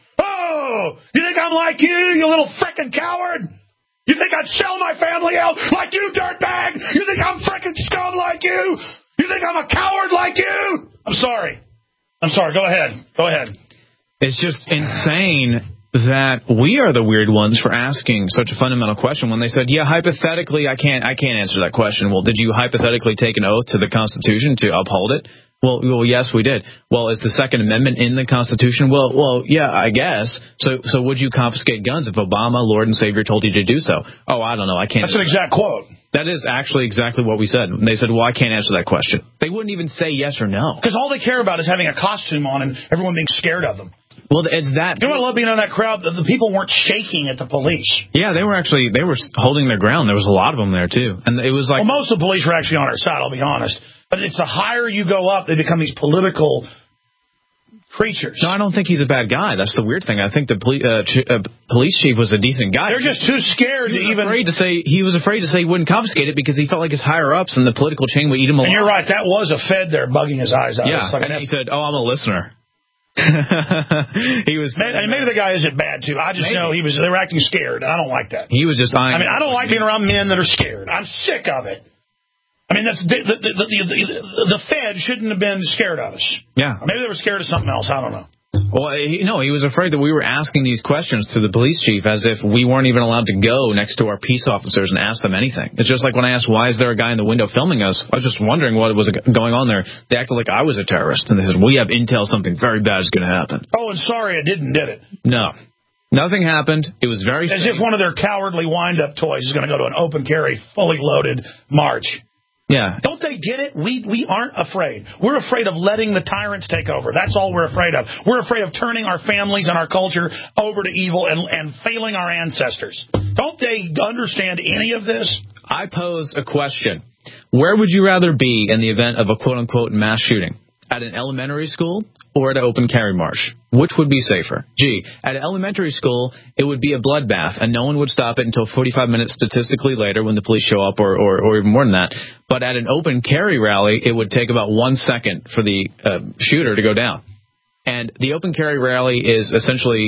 Oh, you think I'm like you, you little frickin' coward? You think I'd sell my family out like you, dirtbag? You think I'm frickin' scum like you? You think I'm a coward like you? I'm sorry. I'm sorry. Go ahead. Go ahead. It's just insane that we are the weird ones for asking such a fundamental question when they said, yeah, hypothetically, I can't I can't answer that question. Well, did you hypothetically take an oath to the Constitution to uphold it? Well, well, yes, we did. Well, is the Second Amendment in the Constitution? Well, well, yeah, I guess. So, so would you confiscate guns if Obama, Lord and Savior, told you to do so? Oh, I don't know. I can't. That's an exact quote. That is actually exactly what we said. They said, well, I can't answer that question. They wouldn't even say yes or no. Because all they care about is having a costume on and everyone being scared of them. Well, it's that. You know what I love being in that crowd? The, the people weren't shaking at the police. Yeah, they were actually, they were holding their ground. There was a lot of them there, too. And it was like. Well, most of the police were actually on our side, I'll be honest. But it's the higher you go up, they become these political creatures. No, I don't think he's a bad guy. That's the weird thing. I think the poli- uh, ch- uh, police chief was a decent guy. They're just too scared he to was even. Afraid to say, he was afraid to say he wouldn't confiscate it because he felt like his higher-ups and the political chain would eat him alive. And you're right. That was a Fed there bugging his eyes out. Yeah, like and he said, oh, I'm a listener. he was. Maybe, maybe the guy isn't bad too. I just maybe. know he was. They were acting scared. I don't like that. He was just. I mean, I don't like being around men that are scared. I'm sick of it. I mean, that's the the, the, the, the Fed shouldn't have been scared of us. Yeah. Or maybe they were scared of something else. I don't know. Well, he, no, he was afraid that we were asking these questions to the police chief as if we weren't even allowed to go next to our peace officers and ask them anything. It's just like when I asked, why is there a guy in the window filming us? I was just wondering what was going on there. They acted like I was a terrorist. And they said, we have intel something very bad is going to happen. Oh, and sorry, it didn't, did it? No. Nothing happened. It was very As strange. if one of their cowardly wind-up toys is going to go to an open carry, fully loaded march. Yeah. Don't they get it? We we aren't afraid. We're afraid of letting the tyrants take over. That's all we're afraid of. We're afraid of turning our families and our culture over to evil and, and failing our ancestors. Don't they understand any of this? I pose a question. Where would you rather be in the event of a quote-unquote mass shooting? At an elementary school or at an open carry march? Which would be safer? Gee, at an elementary school, it would be a bloodbath, and no one would stop it until forty-five minutes statistically later when the police show up, or, or, or even more than that. But at an open carry rally, it would take about one second for the uh, shooter to go down. And the open carry rally is essentially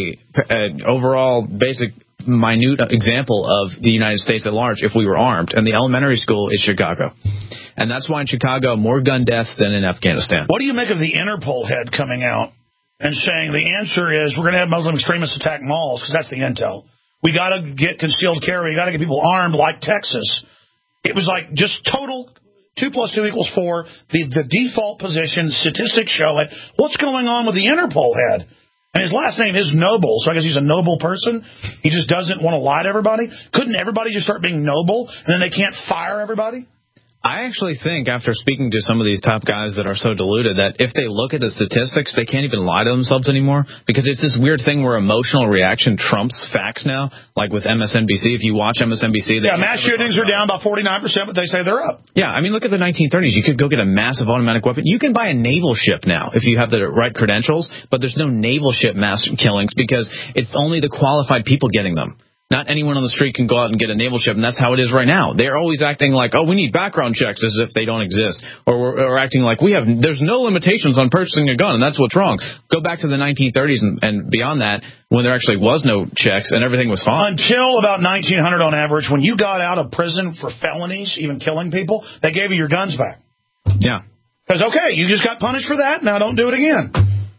a, a overall basic minute example of the United States at large if we were armed. And the elementary school is Chicago. And that's why in Chicago, more gun deaths than in Afghanistan. What do you make of the Interpol head coming out and saying the answer is we're going to have Muslim extremists attack malls, because that's the intel. We got to get concealed carry. We got to get people armed like Texas. It was like just total two plus two equals four. The, the default position, statistics show it. What's going on with the Interpol head? And his last name is Noble, so I guess he's a noble person. He just doesn't want to lie to everybody. Couldn't everybody just start being noble, and then they can't fire everybody? I actually think, after speaking to some of these top guys that are so deluded, that if they look at the statistics, they can't even lie to themselves anymore, because it's this weird thing where emotional reaction trumps facts now, like with M S N B C. If you watch M S N B C... Yeah, mass shootings are down about forty-nine percent, but they say they're up. Yeah, I mean, look at the nineteen thirties. You could go get a massive automatic weapon. You can buy a naval ship now if you have the right credentials, but there's no naval ship mass killings because it's only the qualified people getting them. Not anyone on the street can go out and get a naval ship, and that's how it is right now. They're always acting like, oh, we need background checks, as if they don't exist. Or we're or acting like we have, there's no limitations on purchasing a gun, and that's what's wrong. Go back to the nineteen thirties and, and beyond that, when there actually was no checks and everything was fine. Until about nineteen hundred on average, when you got out of prison for felonies, even killing people, they gave you your guns back. Yeah. Because, okay, you just got punished for that, now don't do it again.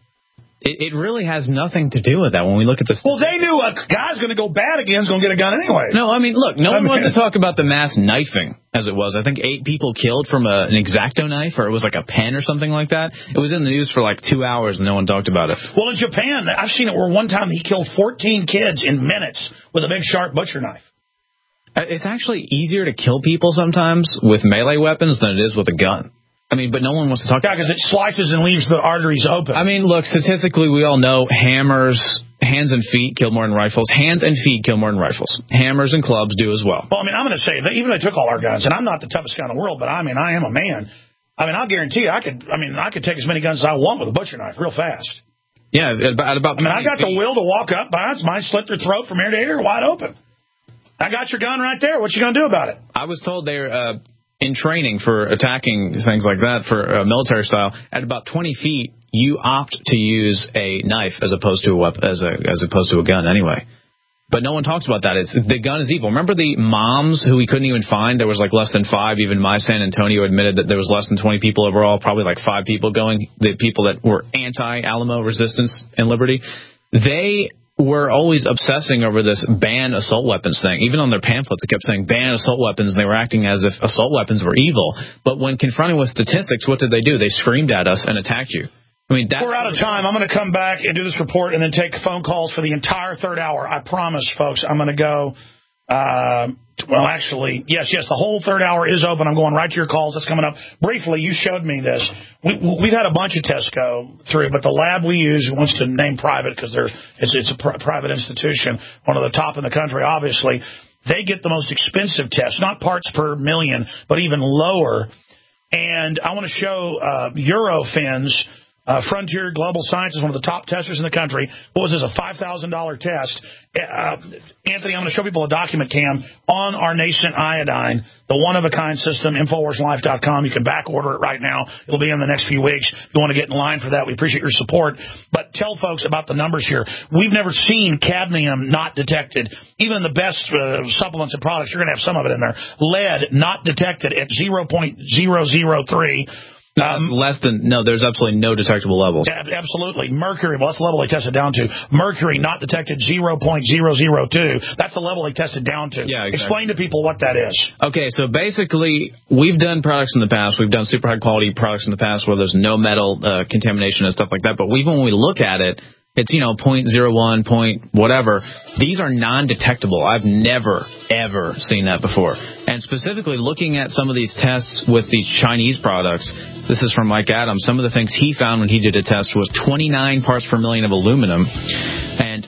It, it really has nothing to do with that when we look at the... Well, they knew a guy's going to go bad again is going to get a gun anyway. No, I mean, look, no I one mean, wants to talk about the mass knifing, as it was. I think eight people killed from a, an X-Acto knife, or it was like a pen or something like that. It was in the news for like two hours and no one talked about it. Well, in Japan, I've seen it where one time he killed fourteen kids in minutes with a big sharp butcher knife. It's actually easier to kill people sometimes with melee weapons than it is with a gun. I mean, but no one wants to talk yeah, about it. Yeah, because it slices and leaves the arteries open. I mean, look, statistically, we all know hammers, hands and feet kill more than rifles. Hands and feet kill more than rifles. Hammers and clubs do as well. Well, I mean, I'm going to say, that even if I took all our guns, and I'm not the toughest guy in the world, but I mean, I am a man. I mean, I'll guarantee you, I could, I mean, I could take as many guns as I want with a butcher knife real fast. Yeah, about, about I mean, I got feet. the will to walk up, but mine slit their throat from ear to ear wide open. I got your gun right there. What you going to do about it? I was told they're... Uh, in training for attacking things like that for uh, military style, at about twenty feet, you opt to use a knife as opposed to a weapon, as a, as opposed to a gun anyway. But no one talks about that. It's the gun is evil. Remember the moms who we couldn't even find? There was like less than five. Even my San Antonio admitted that there was less than twenty people overall, probably like five people going, the people that were anti-Alamo resistance and liberty. They were always obsessing over this ban assault weapons thing. Even on their pamphlets, it kept saying ban assault weapons, and they were acting as if assault weapons were evil. But when confronted with statistics, what did they do? They screamed at us and attacked you. I mean, that's we're out of time. I'm going to come back and do this report and then take phone calls for the entire third hour. I promise, folks. I'm going to go. Uh, well, actually, yes, yes. The whole third hour is open. I'm going right to your calls. That's coming up. Briefly, you showed me this. We, we've had a bunch of tests go through, but the lab we use wants to name private because there's it's, it's a pr- private institution, one of the top in the country, obviously. They get the most expensive tests, not parts per million, but even lower. And I want to show uh, Eurofins. Uh, Frontier Global Science is one of the top testers in the country. What was this, a five thousand dollars test? Uh, Anthony, I'm going to show people a document, Cam, on our nascent iodine, the one-of-a-kind system, Infowars Life dot com. You can back order it right now. It'll be in the next few weeks. If you want to get in line for that, we appreciate your support. But tell folks about the numbers here. We've never seen cadmium not detected. Even the best uh, supplements and products, you're going to have some of it in there. Lead not detected at zero point zero zero three. Um, less than, no, there's absolutely no detectable levels. Absolutely. Mercury, well, that's the level they tested down to. Mercury not detected zero point zero zero two. That's the level they tested down to. Yeah, exactly. Explain to people what that is. Okay, so basically, we've done products in the past. We've done super high quality products in the past where there's no metal uh, contamination and stuff like that. But even when we look at it, it's, you know, zero point zero one, point whatever. These are non-detectable. I've never, ever seen that before. And specifically looking at some of these tests with these Chinese products, this is from Mike Adams. Some of the things he found when he did a test was twenty-nine parts per million of aluminum and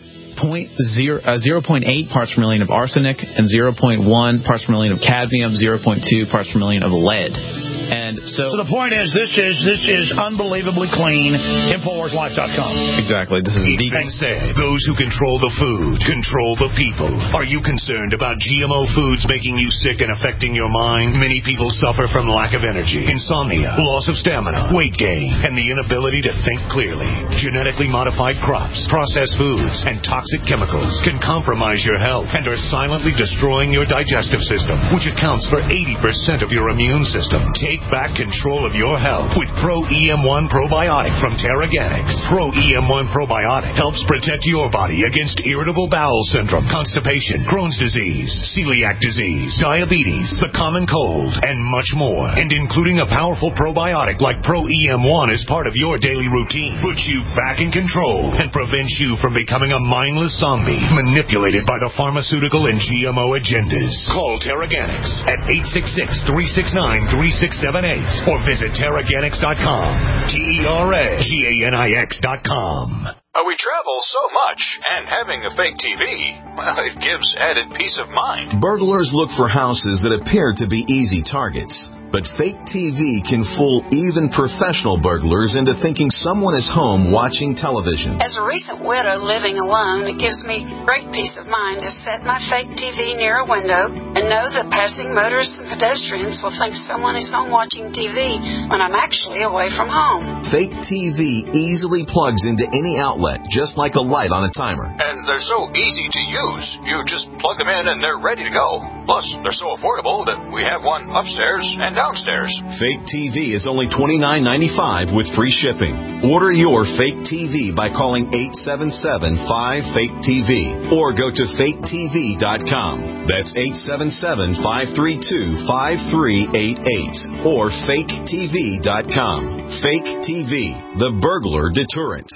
zero point eight parts per million of arsenic and zero point one parts per million of cadmium, zero point two parts per million of lead. And so, so the point is, this is this is unbelievably clean. Infowars Life dot com. Exactly. This is it's been said. Those who control the food control the people. Are you concerned about G M O foods making you sick and affecting your mind? Many people suffer from lack of energy, insomnia, loss of stamina, weight gain, and the inability to think clearly. Genetically modified crops, processed foods, and toxic chemicals can compromise your health and are silently destroying your digestive system, which accounts for eighty percent of your immune system. Take back control of your health with Pro E M one Probiotic from Terraganics. Pro E M one Probiotic helps protect your body against irritable bowel syndrome, constipation, Crohn's disease, celiac disease, diabetes, the common cold, and much more. And including a powerful probiotic like Pro E M one is part of your daily routine, puts you back in control and prevents you from becoming a mindless zombie manipulated by the pharmaceutical and G M O agendas. Call Terraganics at eight six six, three six nine, three six seven eight or visit Terraganics dot com. T E R A G A N I X dot com. We travel so much, and having a fake T V, well, it gives added peace of mind. Burglars look for houses that appear to be easy targets. But fake T V can fool even professional burglars into thinking someone is home watching television. As a recent widow living alone, it gives me great peace of mind to set my fake T V near a window and know that passing motorists and pedestrians will think someone is home watching T V when I'm actually away from home. Fake T V easily plugs into any outlet, just like a light on a timer. And they're so easy to use. You just plug them in and they're ready to go. Plus, they're so affordable that we have one upstairs and downstairs. Fake T V is only twenty-nine ninety-five with free shipping. Order your fake T V by calling eight seven seven, five, fake T V or go to fake T V dot com. That's eight seven seven, five three two, five three eight eight or fake T V dot com. Fake T V, the burglar deterrent.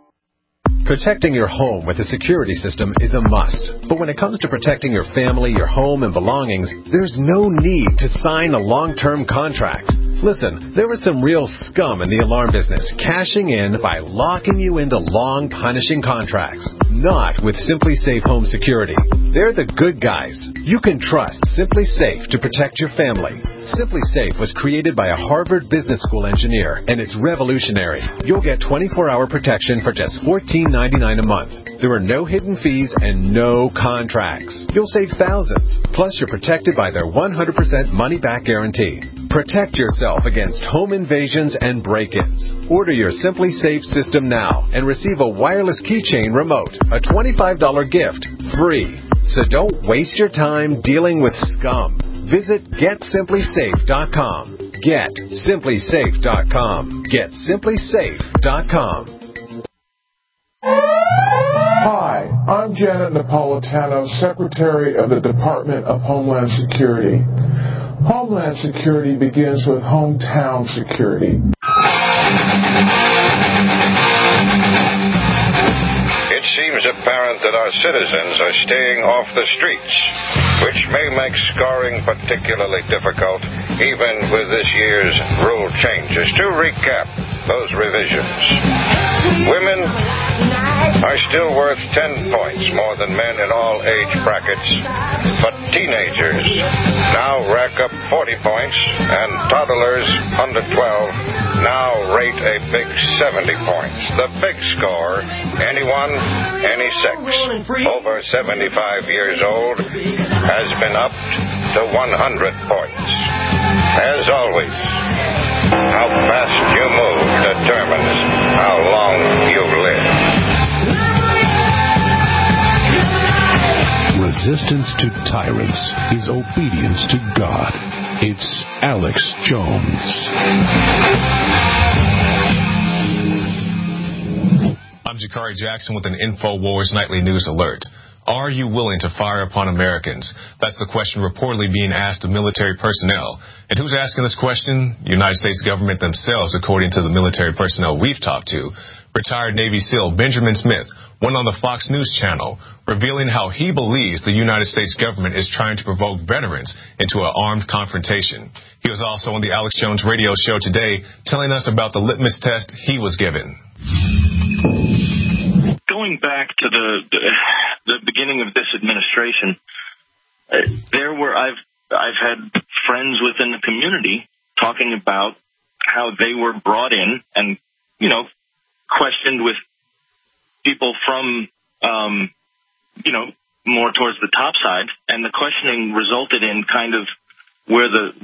Protecting your home with a security system is a must. But when it comes to protecting your family, your home, and belongings, there's no need to sign a long-term contract. Listen, there was some real scum in the alarm business, cashing in by locking you into long, punishing contracts. Not with Simply Safe Home Security. They're the good guys. You can trust Simply Safe to protect your family. Simply Safe was created by a Harvard Business School engineer, and it's revolutionary. You'll get twenty-four hour protection for just fourteen ninety-nine a month. There are no hidden fees and no contracts. You'll save thousands. Plus, you're protected by their one hundred percent money-back guarantee. Protect yourself against home invasions and break-ins. Order your Simply Safe system now and receive a wireless keychain remote, a twenty-five dollars gift, free. So don't waste your time dealing with scum. Visit get simply safe dot com. get simply safe dot com. get simply safe dot com. Hi, I'm Janet Napolitano, Secretary of the Department of Homeland Security. Homeland Security begins with hometown security. It seems apparent that our citizens are staying off the streets, which may make scoring particularly difficult, even with this year's rule changes. To recap those revisions, women are still worth ten points more than men in all age brackets, but teenagers now rack up forty points, and toddlers under twelve now rate a big seventy points. The big score, anyone, any sex, over seventy-five years old, has been upped to one hundred points. As always, how fast you move determines how long you live. Resistance to tyrants is obedience to God. It's Alex Jones. I'm Jakari Jackson with an InfoWars Nightly News Alert. Are you willing to fire upon Americans? That's the question reportedly being asked of military personnel. And who's asking this question? The United States government themselves, according to the military personnel we've talked to. Retired Navy SEAL Benjamin Smith went on the Fox News channel, revealing how he believes the United States government is trying to provoke veterans into an armed confrontation. He was also on the Alex Jones radio show today, telling us about the litmus test he was given. Going back to the the, the beginning of this administration, uh, there were I've I've had friends within the community talking about how they were brought in and, you know, questioned with people from, um, you know, more towards the top side, and the questioning resulted in kind of where the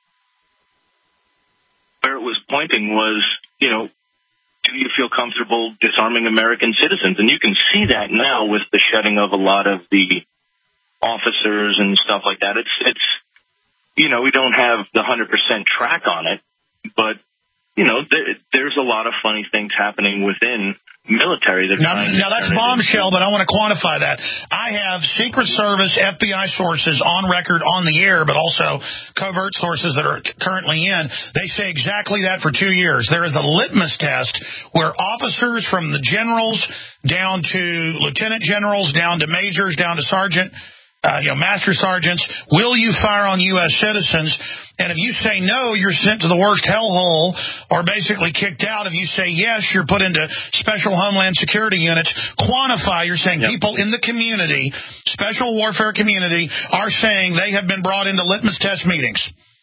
where it was pointing was, you know, do you feel comfortable disarming American citizens? And you can see that now with the shedding of a lot of the officers and stuff like that. It's, it's, you know, we don't have the one hundred percent track on it, but, you know, there, there's a lot of funny things happening within military. Now, now that's bombshell, but I want to quantify that. I have Secret Service, F B I sources on record on the air, but also covert sources that are currently in. They say exactly that for two years. There is a litmus test where officers from the generals down to lieutenant generals, down to majors, down to sergeant, Uh, you know, master sergeants, will you fire on U S citizens? And if you say no, you're sent to the worst hellhole or basically kicked out. If you say yes, you're put into special homeland security units. Quantify, you're saying yep. people in the community, special warfare community, are saying they have been brought into litmus test meetings.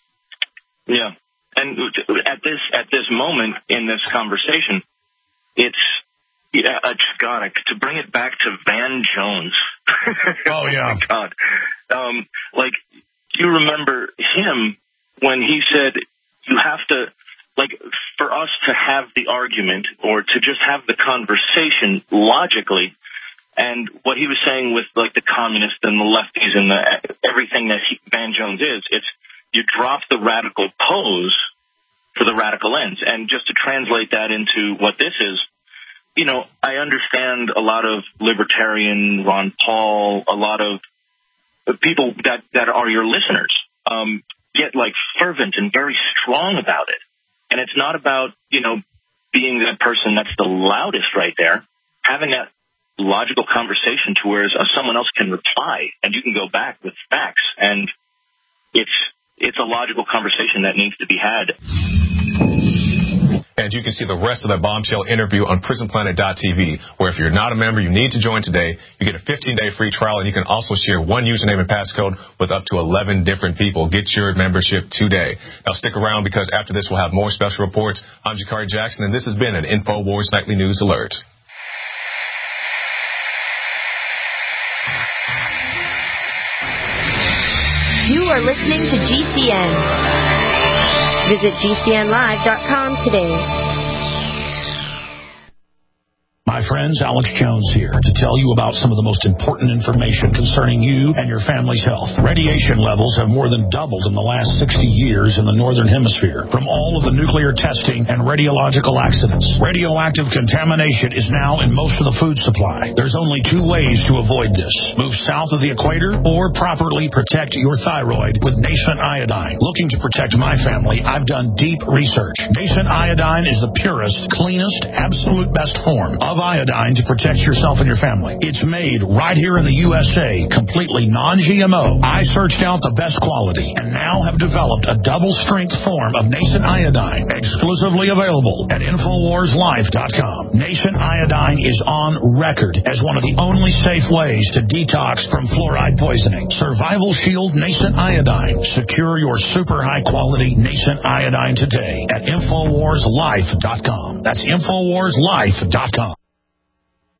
Yeah. And at this, at this moment in this conversation, it's, Yeah, uh, God, to bring it back to Van Jones. Oh, yeah. Oh, my God. Um, like, you remember him when he said you have to, like, for us to have the argument or to just have the conversation logically, and what he was saying with, like, the communists and the lefties and the everything that he, Van Jones is, it's you drop the radical pose for the radical ends. And just to translate that into what this is, you know, I understand a lot of libertarian, Ron Paul, a lot of people that, that are your listeners um, get, like, fervent and very strong about it. And it's not about, you know, being that person that's the loudest right there, having that logical conversation to where uh, someone else can reply and you can go back with facts. And it's it's a logical conversation that needs to be had. And you can see the rest of that bombshell interview on prison planet dot t v, where if you're not a member, you need to join today. You get a fifteen-day free trial, and you can also share one username and passcode with up to eleven different people. Get your membership today. Now, stick around, because after this, we'll have more special reports. I'm Jakari Jackson, and this has been an InfoWars Nightly News Alert. You are listening to G C N. Visit G C N live dot com today. My friends, Alex Jones here to tell you about some of the most important information concerning you and your family's health. Radiation levels have more than doubled in the last sixty years in the Northern Hemisphere from all of the nuclear testing and radiological accidents. Radioactive contamination is now in most of the food supply. There's only two ways to avoid this. Move south of the equator or properly protect your thyroid with Nascent Iodine. Looking to protect my family, I've done deep research. Nascent Iodine is the purest, cleanest, absolute best form of iodine to protect yourself and your family. It's made right here in the U S A, completely non G M O. I searched out the best quality and now have developed a double-strength form of Nascent Iodine, exclusively available at Infowars Life dot com. Nascent Iodine is on record as one of the only safe ways to detox from fluoride poisoning. Survival Shield Nascent Iodine. Secure your super high-quality Nascent Iodine today at Infowars Life dot com. That's Infowars Life dot com.